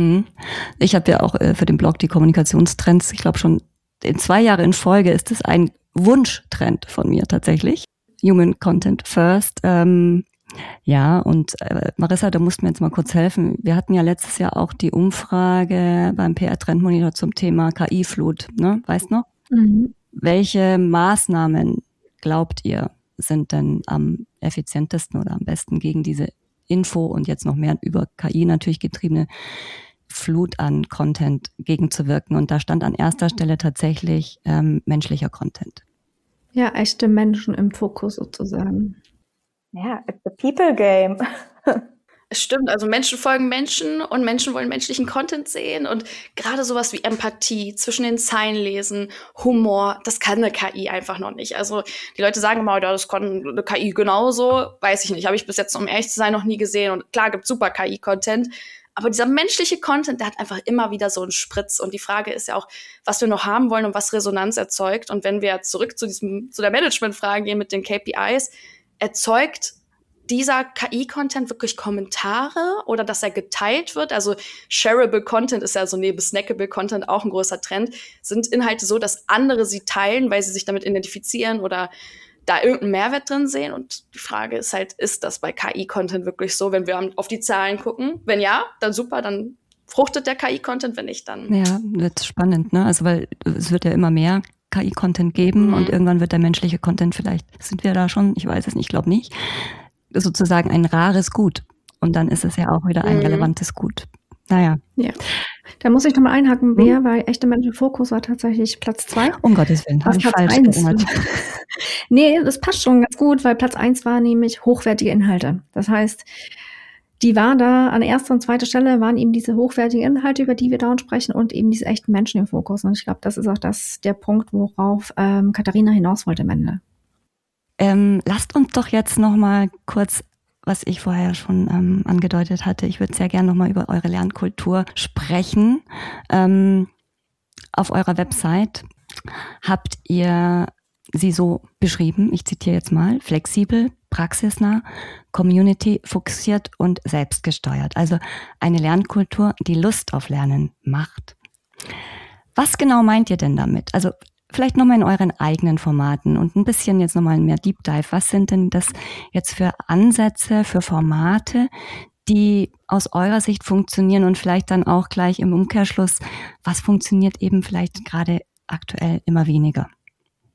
Ich habe ja auch für den Blog die Kommunikationstrends, ich glaube schon 2 Jahre in Folge ist es ein Wunschtrend von mir tatsächlich. Human Content First. Ja, und Marissa, da musst du mir jetzt mal kurz helfen. Wir hatten ja letztes Jahr auch die Umfrage beim PR-Trendmonitor zum Thema KI-Flut, ne? Weißt du noch? Mhm. Welche Maßnahmen, glaubt ihr, sind denn am effizientesten oder am besten gegen diese Info und jetzt noch mehr über KI natürlich getriebene Flut an Content gegenzuwirken? Und da stand an erster Stelle tatsächlich menschlicher Content. Ja, echte Menschen im Fokus sozusagen. Ja, it's a people game. Es stimmt, also Menschen folgen Menschen und Menschen wollen menschlichen Content sehen und gerade sowas wie Empathie, zwischen den Zeilen lesen, Humor, das kann eine KI einfach noch nicht. Also die Leute sagen immer, ja, das kann eine KI genauso, weiß ich nicht, habe ich bis jetzt, um ehrlich zu sein, noch nie gesehen und klar gibt's super KI-Content, aber dieser menschliche Content, der hat einfach immer wieder so einen Spritz und die Frage ist ja auch, was wir noch haben wollen und was Resonanz erzeugt und wenn wir zurück zu der Management-Frage gehen mit den KPIs, erzeugt dieser KI-Content wirklich Kommentare oder dass er geteilt wird? Also shareable Content ist ja so neben snackable Content auch ein großer Trend. Sind Inhalte so, dass andere sie teilen, weil sie sich damit identifizieren oder da irgendeinen Mehrwert drin sehen? Und die Frage ist halt, ist das bei KI-Content wirklich so, wenn wir auf die Zahlen gucken? Wenn ja, dann super, dann fruchtet der KI-Content, wenn nicht, dann... Ja, wird spannend, ne? Also weil es wird ja immer mehr KI-Content geben und irgendwann wird der menschliche Content, vielleicht sind wir da schon, ich weiß es nicht, ich glaube nicht, sozusagen ein rares Gut. Und dann ist es ja auch wieder ein relevantes Gut. Naja. Ja. Da muss ich nochmal einhaken, Bea, weil echte Menschen Fokus war tatsächlich Platz 2. Um Gottes Willen, habe ich falsch erinnert. Nee, das passt schon ganz gut, weil Platz 1 war nämlich hochwertige Inhalte. Das heißt, die waren da an erster und zweiter Stelle, waren eben diese hochwertigen Inhalte, über die wir dauernd sprechen und eben diese echten Menschen im Fokus. Und ich glaube, das ist auch der Punkt, worauf Katharina hinaus wollte am Ende. Lasst uns doch jetzt noch mal kurz, was ich vorher schon angedeutet hatte, ich würde sehr gerne noch mal über eure Lernkultur sprechen. Auf eurer Website habt ihr sie so beschrieben, ich zitiere jetzt mal, flexibel, praxisnah, community-fokussiert und selbstgesteuert. Also eine Lernkultur, die Lust auf Lernen macht. Was genau meint ihr denn damit? Also vielleicht nochmal in euren eigenen Formaten und ein bisschen jetzt nochmal mehr Deep Dive. Was sind denn das jetzt für Ansätze, für Formate, die aus eurer Sicht funktionieren und vielleicht dann auch gleich im Umkehrschluss, was funktioniert eben vielleicht gerade aktuell immer weniger?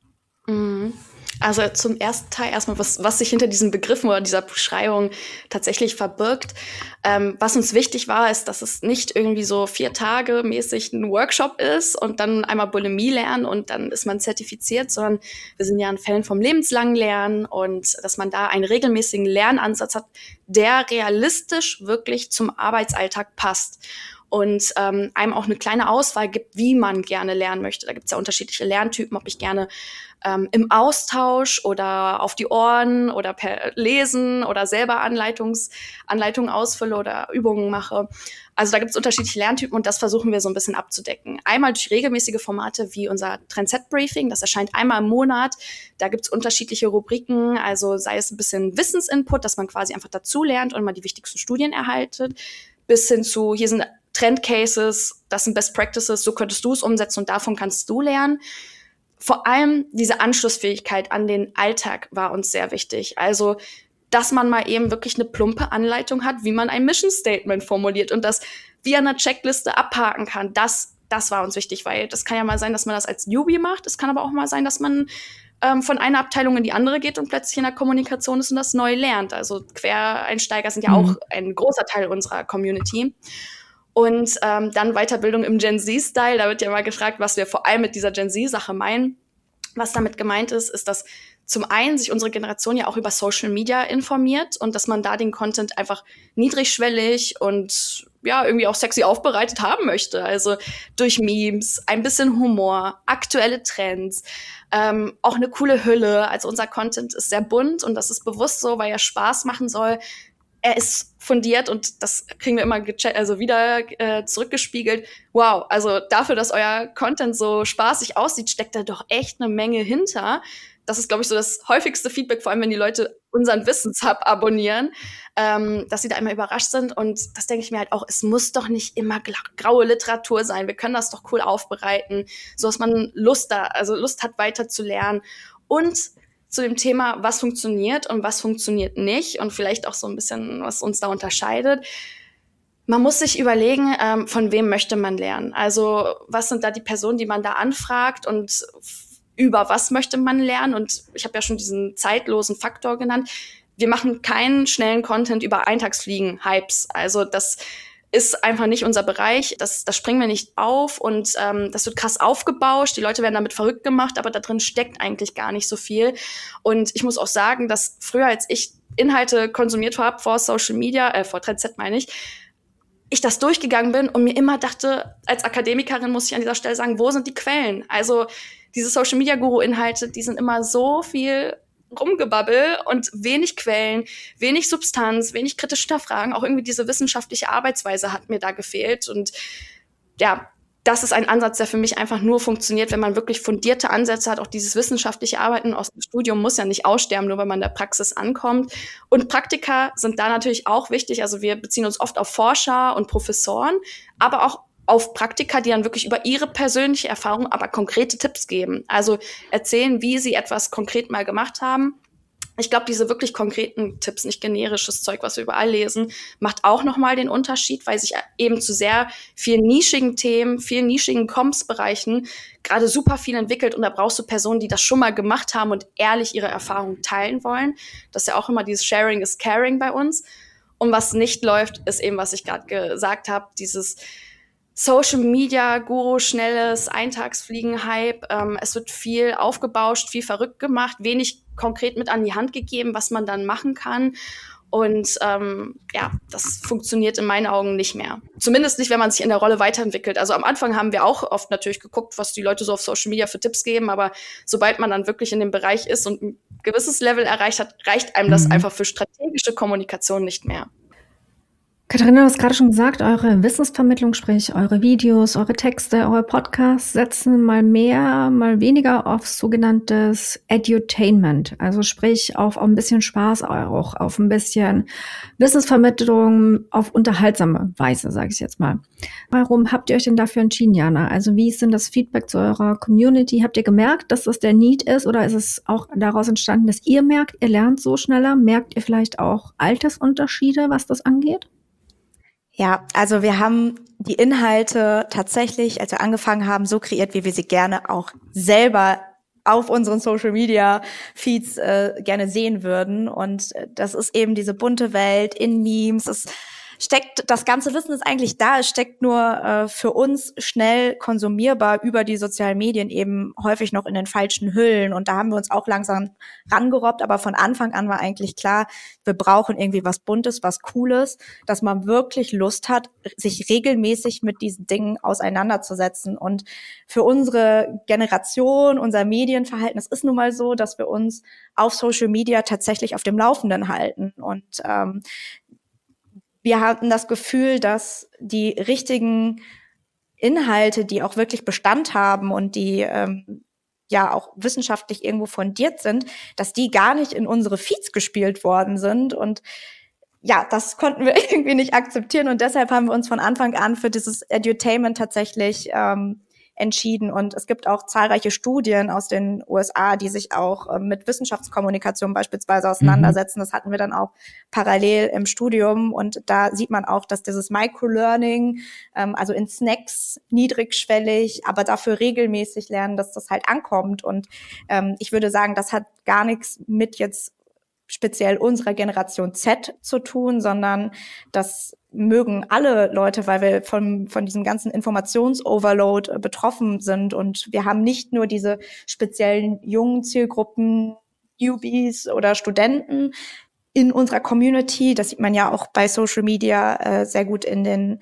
Also zum ersten Teil erstmal, was sich hinter diesen Begriffen oder dieser Beschreibung tatsächlich verbirgt. Was uns wichtig war, ist, dass es nicht irgendwie so 4 Tage mäßig ein Workshop ist und dann einmal Bulimie lernen und dann ist man zertifiziert, sondern wir sind ja ein Fan vom lebenslangen Lernen und dass man da einen regelmäßigen Lernansatz hat, der realistisch wirklich zum Arbeitsalltag passt. Und einem auch eine kleine Auswahl gibt, wie man gerne lernen möchte. Da gibt es ja unterschiedliche Lerntypen, ob ich gerne im Austausch oder auf die Ohren oder per Lesen oder selber Anleitungen ausfülle oder Übungen mache. Also da gibt es unterschiedliche Lerntypen und das versuchen wir so ein bisschen abzudecken. Einmal durch regelmäßige Formate wie unser Trendset-Briefing, das erscheint einmal im Monat. Da gibt es unterschiedliche Rubriken, also sei es ein bisschen Wissensinput, dass man quasi einfach dazu lernt und mal die wichtigsten Studien erhaltet, bis hin zu, hier sind Trendcases, das sind Best Practices, so könntest du es umsetzen und davon kannst du lernen. Vor allem diese Anschlussfähigkeit an den Alltag war uns sehr wichtig. Also, dass man mal eben wirklich eine plumpe Anleitung hat, wie man ein Mission Statement formuliert und das via einer Checkliste abhaken kann. Das war uns wichtig, weil das kann ja mal sein, dass man das als Newbie macht. Es kann aber auch mal sein, dass man von einer Abteilung in die andere geht und plötzlich in der Kommunikation ist und das neu lernt. Also Quereinsteiger sind ja auch ein großer Teil unserer Community. Und dann Weiterbildung im Gen Z-Style. Da wird ja mal gefragt, was wir vor allem mit dieser Gen Z-Sache meinen. Was damit gemeint ist, dass zum einen sich unsere Generation ja auch über Social Media informiert und dass man da den Content einfach niedrigschwellig und ja irgendwie auch sexy aufbereitet haben möchte. Also durch Memes, ein bisschen Humor, aktuelle Trends, auch eine coole Hülle. Also unser Content ist sehr bunt und das ist bewusst so, weil er Spaß machen soll. Er ist fundiert und das kriegen wir immer wieder zurückgespiegelt. Wow, also dafür, dass euer Content so spaßig aussieht, steckt da doch echt eine Menge hinter. Das ist, glaube ich, so das häufigste Feedback, vor allem wenn die Leute unseren Wissenshub abonnieren, dass sie da immer überrascht sind. Und das denke ich mir halt auch, es muss doch nicht immer graue Literatur sein. Wir können das doch cool aufbereiten, so dass man Lust hat, weiter zu lernen. Und zu dem Thema, was funktioniert und was funktioniert nicht und vielleicht auch so ein bisschen, was uns da unterscheidet. Man muss sich überlegen, von wem möchte man lernen. Also was sind da die Personen, die man da anfragt und über was möchte man lernen? Und ich habe ja schon diesen zeitlosen Faktor genannt. Wir machen keinen schnellen Content über Eintagsfliegen-Hypes. Also das ist einfach nicht unser Bereich, das springen wir nicht auf und das wird krass aufgebauscht, die Leute werden damit verrückt gemacht, aber da drin steckt eigentlich gar nicht so viel. Und ich muss auch sagen, dass früher, als ich Inhalte konsumiert habe vor Social Media, vor Trendset meine ich das durchgegangen bin und mir immer dachte, als Akademikerin muss ich an dieser Stelle sagen, wo sind die Quellen? Also diese Social-Media-Guru-Inhalte, die sind immer so viel Rumgebabbel und wenig Quellen, wenig Substanz, wenig kritisch hinterfragen. Auch irgendwie diese wissenschaftliche Arbeitsweise hat mir da gefehlt. Und ja, das ist ein Ansatz, der für mich einfach nur funktioniert, wenn man wirklich fundierte Ansätze hat. Auch dieses wissenschaftliche Arbeiten aus dem Studium muss ja nicht aussterben, nur wenn man in der Praxis ankommt. Und Praktika sind da natürlich auch wichtig. Also wir beziehen uns oft auf Forscher und Professoren, aber auch auf Praktika, die dann wirklich über ihre persönliche Erfahrung aber konkrete Tipps geben. Also erzählen, wie sie etwas konkret mal gemacht haben. Ich glaube, diese wirklich konkreten Tipps, nicht generisches Zeug, was wir überall lesen, macht auch nochmal den Unterschied, weil sich eben zu sehr vielen nischigen Themen, vielen nischigen Comms-Bereichen gerade super viel entwickelt. Und da brauchst du Personen, die das schon mal gemacht haben und ehrlich ihre Erfahrungen teilen wollen. Das ist ja auch immer dieses Sharing is Caring bei uns. Und was nicht läuft, ist eben, was ich gerade gesagt habe, dieses Social Media, Guru, schnelles Eintagsfliegen-Hype. Es wird viel aufgebauscht, viel verrückt gemacht, wenig konkret mit an die Hand gegeben, was man dann machen kann. Und das funktioniert in meinen Augen nicht mehr. Zumindest nicht, wenn man sich in der Rolle weiterentwickelt. Also am Anfang haben wir auch oft natürlich geguckt, was die Leute so auf Social Media für Tipps geben. Aber sobald man dann wirklich in dem Bereich ist und ein gewisses Level erreicht hat, reicht einem das einfach für strategische Kommunikation nicht mehr. Katharina, du hast gerade schon gesagt, eure Wissensvermittlung, sprich eure Videos, eure Texte, eure Podcasts setzen mal mehr, mal weniger auf sogenanntes Edutainment. Also sprich auf ein bisschen Spaß auch, auf ein bisschen Wissensvermittlung auf unterhaltsame Weise, sage ich jetzt mal. Warum habt ihr euch denn dafür entschieden, Jana? Also wie ist denn das Feedback zu eurer Community? Habt ihr gemerkt, dass das der Need ist oder ist es auch daraus entstanden, dass ihr merkt, ihr lernt so schneller? Merkt ihr vielleicht auch Altersunterschiede, was das angeht? Ja, also wir haben die Inhalte tatsächlich, als wir angefangen haben, so kreiert, wie wir sie gerne auch selber auf unseren Social-Media-Feeds gerne sehen würden. Und das ist eben diese bunte Welt in Memes. Das ganze Wissen ist eigentlich da. Es steckt nur für uns schnell konsumierbar über die sozialen Medien eben häufig noch in den falschen Hüllen. Und da haben wir uns auch langsam rangerobbt. Aber von Anfang an war eigentlich klar, wir brauchen irgendwie was Buntes, was Cooles, dass man wirklich Lust hat, sich regelmäßig mit diesen Dingen auseinanderzusetzen. Und für unsere Generation, unser Medienverhalten, es ist nun mal so, dass wir uns auf Social Media tatsächlich auf dem Laufenden halten. Und wir hatten das Gefühl, dass die richtigen Inhalte, die auch wirklich Bestand haben und die ja auch wissenschaftlich irgendwo fundiert sind, dass die gar nicht in unsere Feeds gespielt worden sind. Und ja, das konnten wir irgendwie nicht akzeptieren. Und deshalb haben wir uns von Anfang an für dieses Edutainment tatsächlich entschieden. Und es gibt auch zahlreiche Studien aus den USA, die sich auch mit Wissenschaftskommunikation beispielsweise auseinandersetzen. Das hatten wir dann auch parallel im Studium. Und da sieht man auch, dass dieses Microlearning, also in Snacks niedrigschwellig, aber dafür regelmäßig lernen, dass das halt ankommt. Und ich würde sagen, das hat gar nichts mit jetzt speziell unserer Generation Z zu tun, sondern das mögen alle Leute, weil wir von diesem ganzen Informationsoverload betroffen sind. Und wir haben nicht nur diese speziellen jungen Zielgruppen, Newbies oder Studenten in unserer Community. Das sieht man ja auch bei Social Media sehr gut in den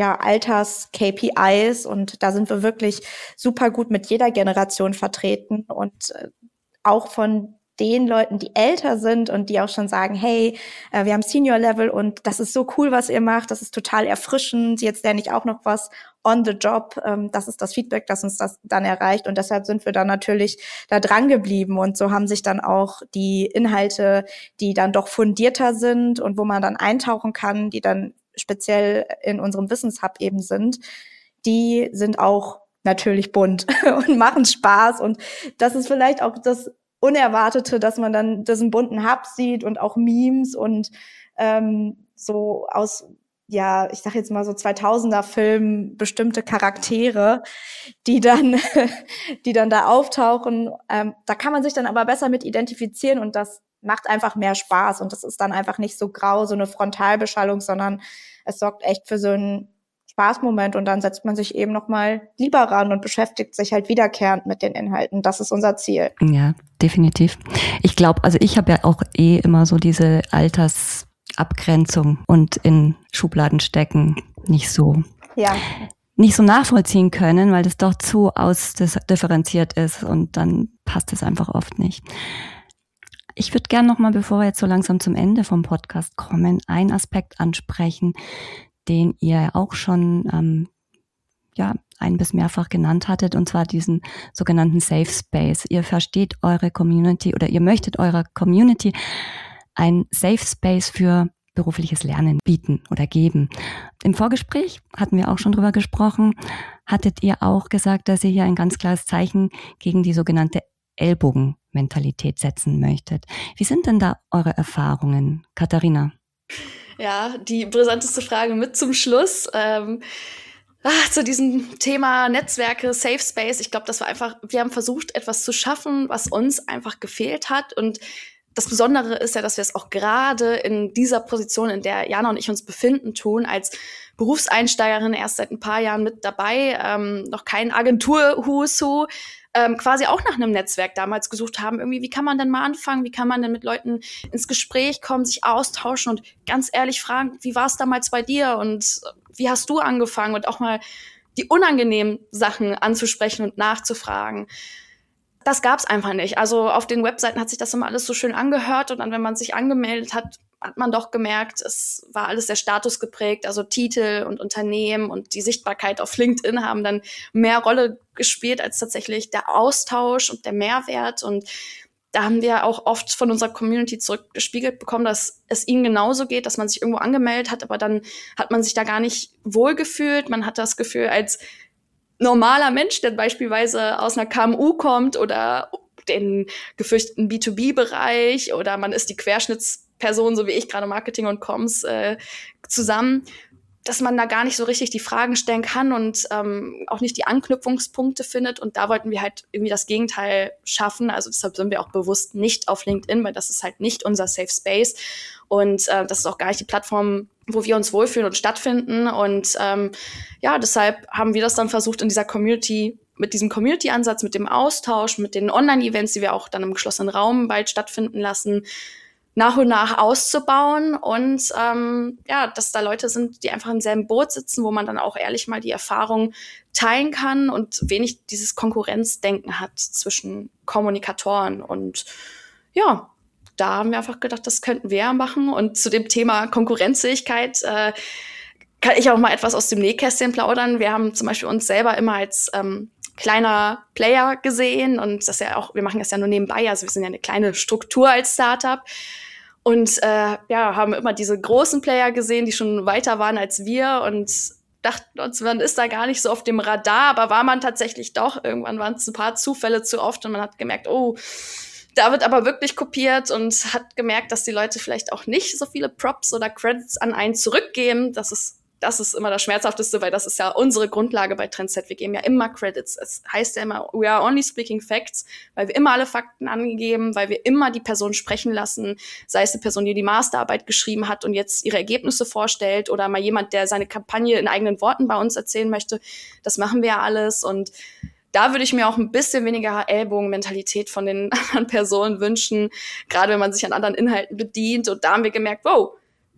Alters-KPIs. Und da sind wir wirklich super gut mit jeder Generation vertreten und auch von den Leuten, die älter sind und die auch schon sagen, hey, wir haben Senior Level und das ist so cool, was ihr macht, das ist total erfrischend, jetzt lerne ich auch noch was on the job, das ist das Feedback, das uns das dann erreicht und deshalb sind wir dann natürlich da dran geblieben und so haben sich dann auch die Inhalte, die dann doch fundierter sind und wo man dann eintauchen kann, die dann speziell in unserem Wissenshub eben sind, die sind auch natürlich bunt und machen Spaß und das ist vielleicht auch das Unerwartete, dass man dann diesen bunten Hub sieht und auch Memes und so aus, ja, ich sag jetzt mal so 2000er-Filmen bestimmte Charaktere, die dann da auftauchen. Da kann man sich dann aber besser mit identifizieren und das macht einfach mehr Spaß und das ist dann einfach nicht so grau, so eine Frontalbeschallung, sondern es sorgt echt für so einen Spaßmoment und dann setzt man sich eben noch mal lieber ran und beschäftigt sich halt wiederkehrend mit den Inhalten. Das ist unser Ziel. Ja, definitiv. Ich glaube, also ich habe ja auch immer so diese Altersabgrenzung und in Schubladen stecken nicht so nachvollziehen können, weil das doch zu ausdifferenziert ist und dann passt es einfach oft nicht. Ich würde gerne noch mal, bevor wir jetzt so langsam zum Ende vom Podcast kommen, einen Aspekt ansprechen, den ihr auch schon ein- bis mehrfach genannt hattet, und zwar diesen sogenannten Safe Space. Ihr versteht eure Community oder ihr möchtet eurer Community ein Safe Space für berufliches Lernen bieten oder geben. Im Vorgespräch hatten wir auch schon drüber gesprochen, hattet ihr auch gesagt, dass ihr hier ein ganz klares Zeichen gegen die sogenannte Ellbogenmentalität setzen möchtet. Wie sind denn da eure Erfahrungen, Katharina? Ja, die brisanteste Frage mit zum Schluss. Zu diesem Thema Netzwerke, Safe Space. Ich glaube, wir haben versucht, etwas zu schaffen, was uns einfach gefehlt hat. Und das Besondere ist ja, dass wir es auch gerade in dieser Position, in der Jana und ich uns befinden, tun, als Berufseinsteigerin erst seit ein paar Jahren mit dabei, noch kein Agentur-Who's-Who, quasi auch nach einem Netzwerk damals gesucht haben. Irgendwie, wie kann man denn mal anfangen? Wie kann man denn mit Leuten ins Gespräch kommen, sich austauschen und ganz ehrlich fragen, wie war es damals bei dir und wie hast du angefangen? Und auch mal die unangenehmen Sachen anzusprechen und nachzufragen. Das gab's einfach nicht. Also auf den Webseiten hat sich das immer alles so schön angehört und dann, wenn man sich angemeldet hat, hat man doch gemerkt, es war alles sehr statusgeprägt. Also Titel und Unternehmen und die Sichtbarkeit auf LinkedIn haben dann mehr Rolle gespielt als tatsächlich der Austausch und der Mehrwert. Und da haben wir auch oft von unserer Community zurückgespiegelt bekommen, dass es ihnen genauso geht, dass man sich irgendwo angemeldet hat, aber dann hat man sich da gar nicht wohlgefühlt. Man hat das Gefühl, als normaler Mensch, der beispielsweise aus einer KMU kommt oder den gefürchteten B2B-Bereich oder man ist die Querschnittsperson, so wie ich, gerade Marketing und Comms zusammen, dass man da gar nicht so richtig die Fragen stellen kann und auch nicht die Anknüpfungspunkte findet. Und da wollten wir halt irgendwie das Gegenteil schaffen. Also deshalb sind wir auch bewusst nicht auf LinkedIn, weil das ist halt nicht unser Safe Space. Und das ist auch gar nicht die Plattform, wo wir uns wohlfühlen und stattfinden. Und deshalb haben wir das dann versucht in dieser Community, mit diesem Community-Ansatz, mit dem Austausch, mit den Online-Events, die wir auch dann im geschlossenen Raum bald stattfinden lassen, nach und nach auszubauen und dass da Leute sind, die einfach im selben Boot sitzen, wo man dann auch ehrlich mal die Erfahrung teilen kann und wenig dieses Konkurrenzdenken hat zwischen Kommunikatoren. Und ja, da haben wir einfach gedacht, das könnten wir ja machen. Und zu dem Thema Konkurrenzfähigkeit kann ich auch mal etwas aus dem Nähkästchen plaudern. Wir haben zum Beispiel uns selber immer als kleiner Player gesehen und das ja auch, wir machen das ja nur nebenbei, also wir sind ja eine kleine Struktur als Startup und haben immer diese großen Player gesehen, die schon weiter waren als wir und dachten uns, man ist da gar nicht so auf dem Radar, aber war man tatsächlich doch. Irgendwann waren es ein paar Zufälle zu oft und man hat gemerkt, oh, da wird aber wirklich kopiert und hat gemerkt, dass die Leute vielleicht auch nicht so viele Props oder Credits an einen zurückgeben. Das ist immer das Schmerzhafteste, weil das ist ja unsere Grundlage bei Trendset. Wir geben ja immer Credits. Es heißt ja immer, we are only speaking facts, weil wir immer alle Fakten angeben, weil wir immer die Person sprechen lassen, sei es eine Person, die die Masterarbeit geschrieben hat und jetzt ihre Ergebnisse vorstellt oder mal jemand, der seine Kampagne in eigenen Worten bei uns erzählen möchte. Das machen wir ja alles und da würde ich mir auch ein bisschen weniger Ellbogenmentalität von den anderen Personen wünschen, gerade wenn man sich an anderen Inhalten bedient. Und da haben wir gemerkt, wow,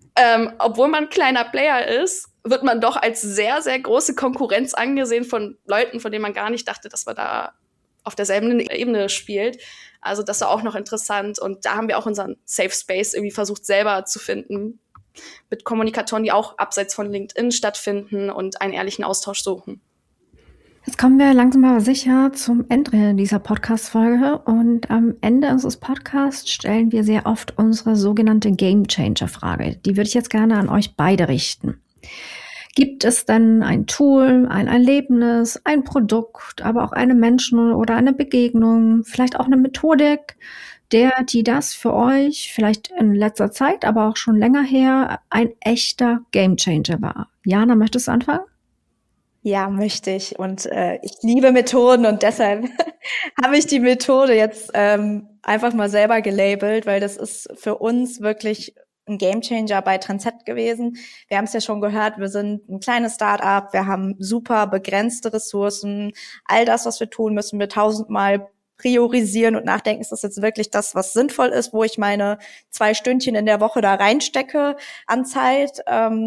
obwohl man ein kleiner Player ist, wird man doch als sehr, sehr große Konkurrenz angesehen von Leuten, von denen man gar nicht dachte, dass man da auf derselben Ebene spielt. Also das war auch noch interessant. Und da haben wir auch unseren Safe Space irgendwie versucht selber zu finden mit Kommunikatoren, die auch abseits von LinkedIn stattfinden und einen ehrlichen Austausch suchen. Jetzt kommen wir langsam aber sicher zum Ende dieser Podcast-Folge und am Ende unseres Podcasts stellen wir sehr oft unsere sogenannte Game-Changer-Frage. Die würde ich jetzt gerne an euch beide richten. Gibt es denn ein Tool, ein Erlebnis, ein Produkt, aber auch eine Menschen- oder eine Begegnung, vielleicht auch eine Methodik, die das für euch vielleicht in letzter Zeit, aber auch schon länger her ein echter Game-Changer war? Jana, möchtest du anfangen? Ja, möchte ich. Und ich liebe Methoden und deshalb habe ich die Methode jetzt einfach mal selber gelabelt, weil das ist für uns wirklich ein Gamechanger bei Trendset gewesen. Wir haben es ja schon gehört, wir sind ein kleines Start-up, wir haben super begrenzte Ressourcen. All das, was wir tun, müssen wir 1000-mal priorisieren und nachdenken, ist das jetzt wirklich das, was sinnvoll ist, wo ich meine 2 Stündchen in der Woche da reinstecke an Zeit.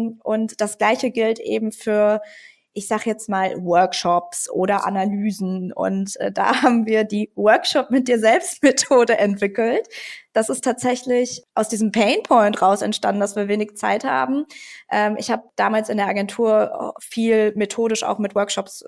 Und das Gleiche gilt eben für, ich sag jetzt mal, Workshops oder Analysen. Und da haben wir die Workshop mit dir selbst Methode entwickelt. Das ist tatsächlich aus diesem Painpoint raus entstanden, dass wir wenig Zeit haben. Ich habe damals in der Agentur viel methodisch auch mit Workshops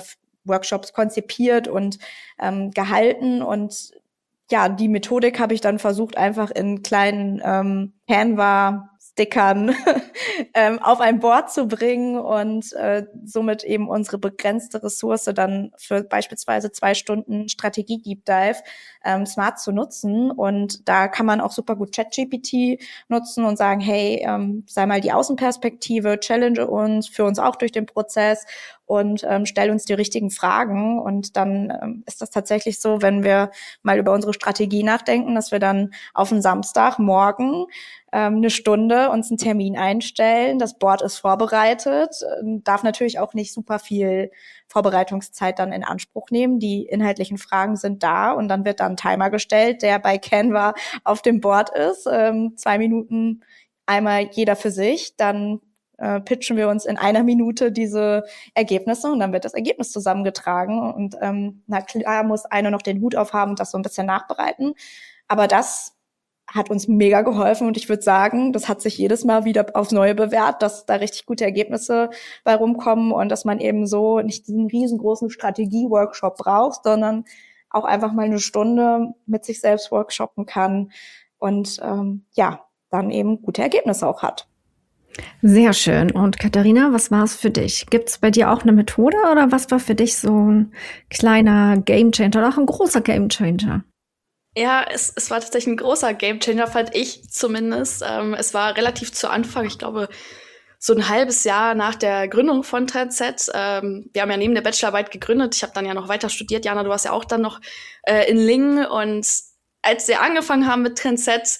konzipiert und gehalten. Und ja, die Methodik habe ich dann versucht, einfach in kleinen Canva-Stickern auf ein Board zu bringen und somit eben unsere begrenzte Ressource dann für beispielsweise 2 Stunden Strategie-Deep Dive smart zu nutzen. Und da kann man auch super gut ChatGPT nutzen und sagen, hey, sei mal die Außenperspektive, challenge uns, führ uns auch durch den Prozess und stell uns die richtigen Fragen. Und dann ist das tatsächlich so, wenn wir mal über unsere Strategie nachdenken, dass wir dann auf einen Samstagmorgen 1 Stunde uns einen Termin einstellen. Das Board ist vorbereitet, darf natürlich auch nicht super viel Vorbereitungszeit dann in Anspruch nehmen. Die inhaltlichen Fragen sind da und dann wird dann ein Timer gestellt, der bei Canva auf dem Board ist. 2 Minuten einmal jeder für sich, dann pitchen wir uns in 1 Minute diese Ergebnisse und dann wird das Ergebnis zusammengetragen. Und na klar muss einer noch den Hut aufhaben und das so ein bisschen nachbereiten. Aber das hat uns mega geholfen und ich würde sagen, das hat sich jedes Mal wieder aufs Neue bewährt, dass da richtig gute Ergebnisse bei rumkommen und dass man eben so nicht diesen riesengroßen Strategie-Workshop braucht, sondern auch einfach mal 1 Stunde mit sich selbst workshoppen kann und dann eben gute Ergebnisse auch hat. Sehr schön. Und Katharina, was war es für dich? Gibt es bei dir auch eine Methode oder was war für dich so ein kleiner Gamechanger oder auch ein großer Gamechanger? Ja, es war tatsächlich ein großer Gamechanger, fand ich zumindest. Es war relativ zu Anfang, ich glaube, so ein halbes Jahr nach der Gründung von Trendset. Wir haben ja neben der Bachelorarbeit gegründet. Ich habe dann ja noch weiter studiert. Jana, du warst ja auch dann noch in Lingen. Und als wir angefangen haben mit Trendset,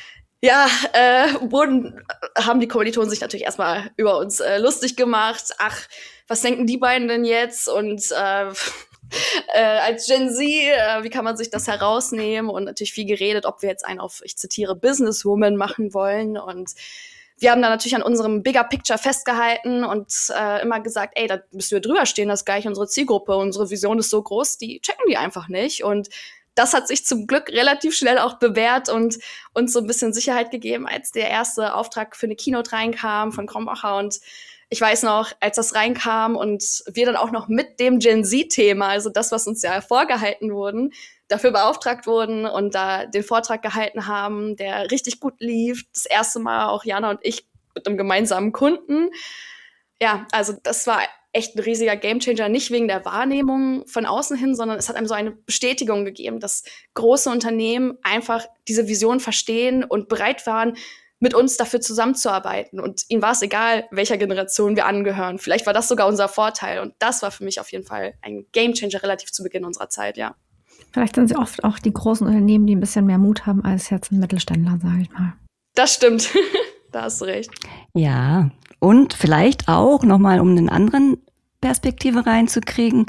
haben die Kommilitonen sich natürlich erstmal über uns lustig gemacht. Ach, was denken die beiden denn jetzt? Und als Gen Z, wie kann man sich das herausnehmen? Und natürlich viel geredet, ob wir jetzt einen auf, ich zitiere, Businesswoman machen wollen. Und wir haben da natürlich an unserem Bigger Picture festgehalten und immer gesagt, ey, da müssen wir drüber stehen, das ist gleich unsere Zielgruppe. Unsere Vision ist so groß, die checken die einfach nicht. Und das hat sich zum Glück relativ schnell auch bewährt und uns so ein bisschen Sicherheit gegeben, als der erste Auftrag für eine Keynote reinkam von Krombacher. Und ich weiß noch, als das reinkam und wir dann auch noch mit dem Gen Z-Thema, also das, was uns ja vorgehalten wurden, dafür beauftragt wurden und da den Vortrag gehalten haben, der richtig gut lief. Das erste Mal auch Jana und ich mit einem gemeinsamen Kunden. Ja, also das war echt ein riesiger Gamechanger, nicht wegen der Wahrnehmung von außen hin, sondern es hat einem so eine Bestätigung gegeben, dass große Unternehmen einfach diese Vision verstehen und bereit waren, mit uns dafür zusammenzuarbeiten. Und ihnen war es egal, welcher Generation wir angehören. Vielleicht war das sogar unser Vorteil. Und das war für mich auf jeden Fall ein Gamechanger relativ zu Beginn unserer Zeit, ja. Vielleicht sind sie oft auch die großen Unternehmen, die ein bisschen mehr Mut haben als jetzt ein Mittelständler, sage ich mal. Das stimmt. Da hast du recht. Ja, und vielleicht auch nochmal, um einen anderen Perspektive reinzukriegen,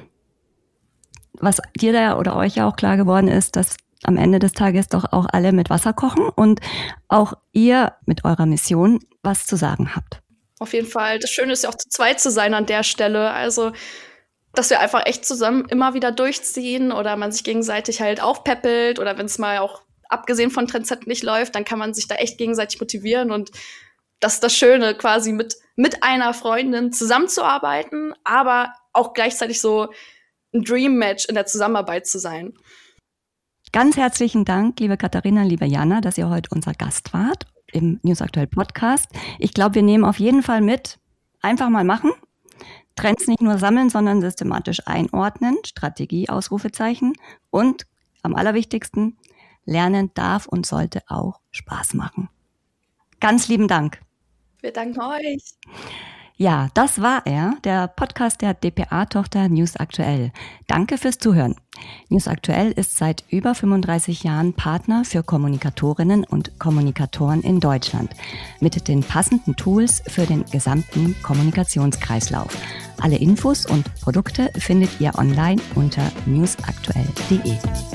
was dir da oder euch ja auch klar geworden ist, dass am Ende des Tages doch auch alle mit Wasser kochen und auch ihr mit eurer Mission was zu sagen habt. Auf jeden Fall. Das Schöne ist ja auch zu zweit zu sein an der Stelle. Also, dass wir einfach echt zusammen immer wieder durchziehen oder man sich gegenseitig halt aufpäppelt oder wenn es mal auch abgesehen von Trendset nicht läuft, dann kann man sich da echt gegenseitig motivieren und das ist das Schöne, quasi mit einer Freundin zusammenzuarbeiten, aber auch gleichzeitig so ein Dream-Match in der Zusammenarbeit zu sein. Ganz herzlichen Dank, liebe Katharina, liebe Jana, dass ihr heute unser Gast wart im News Aktuell Podcast. Ich glaube, wir nehmen auf jeden Fall mit, einfach mal machen, Trends nicht nur sammeln, sondern systematisch einordnen, Strategie, Ausrufezeichen und am allerwichtigsten, Lernen darf und sollte auch Spaß machen. Ganz lieben Dank. Wir danken euch. Ja, das war er, der Podcast der dpa-Tochter News Aktuell. Danke fürs Zuhören. News Aktuell ist seit über 35 Jahren Partner für Kommunikatorinnen und Kommunikatoren in Deutschland mit den passenden Tools für den gesamten Kommunikationskreislauf. Alle Infos und Produkte findet ihr online unter newsaktuell.de.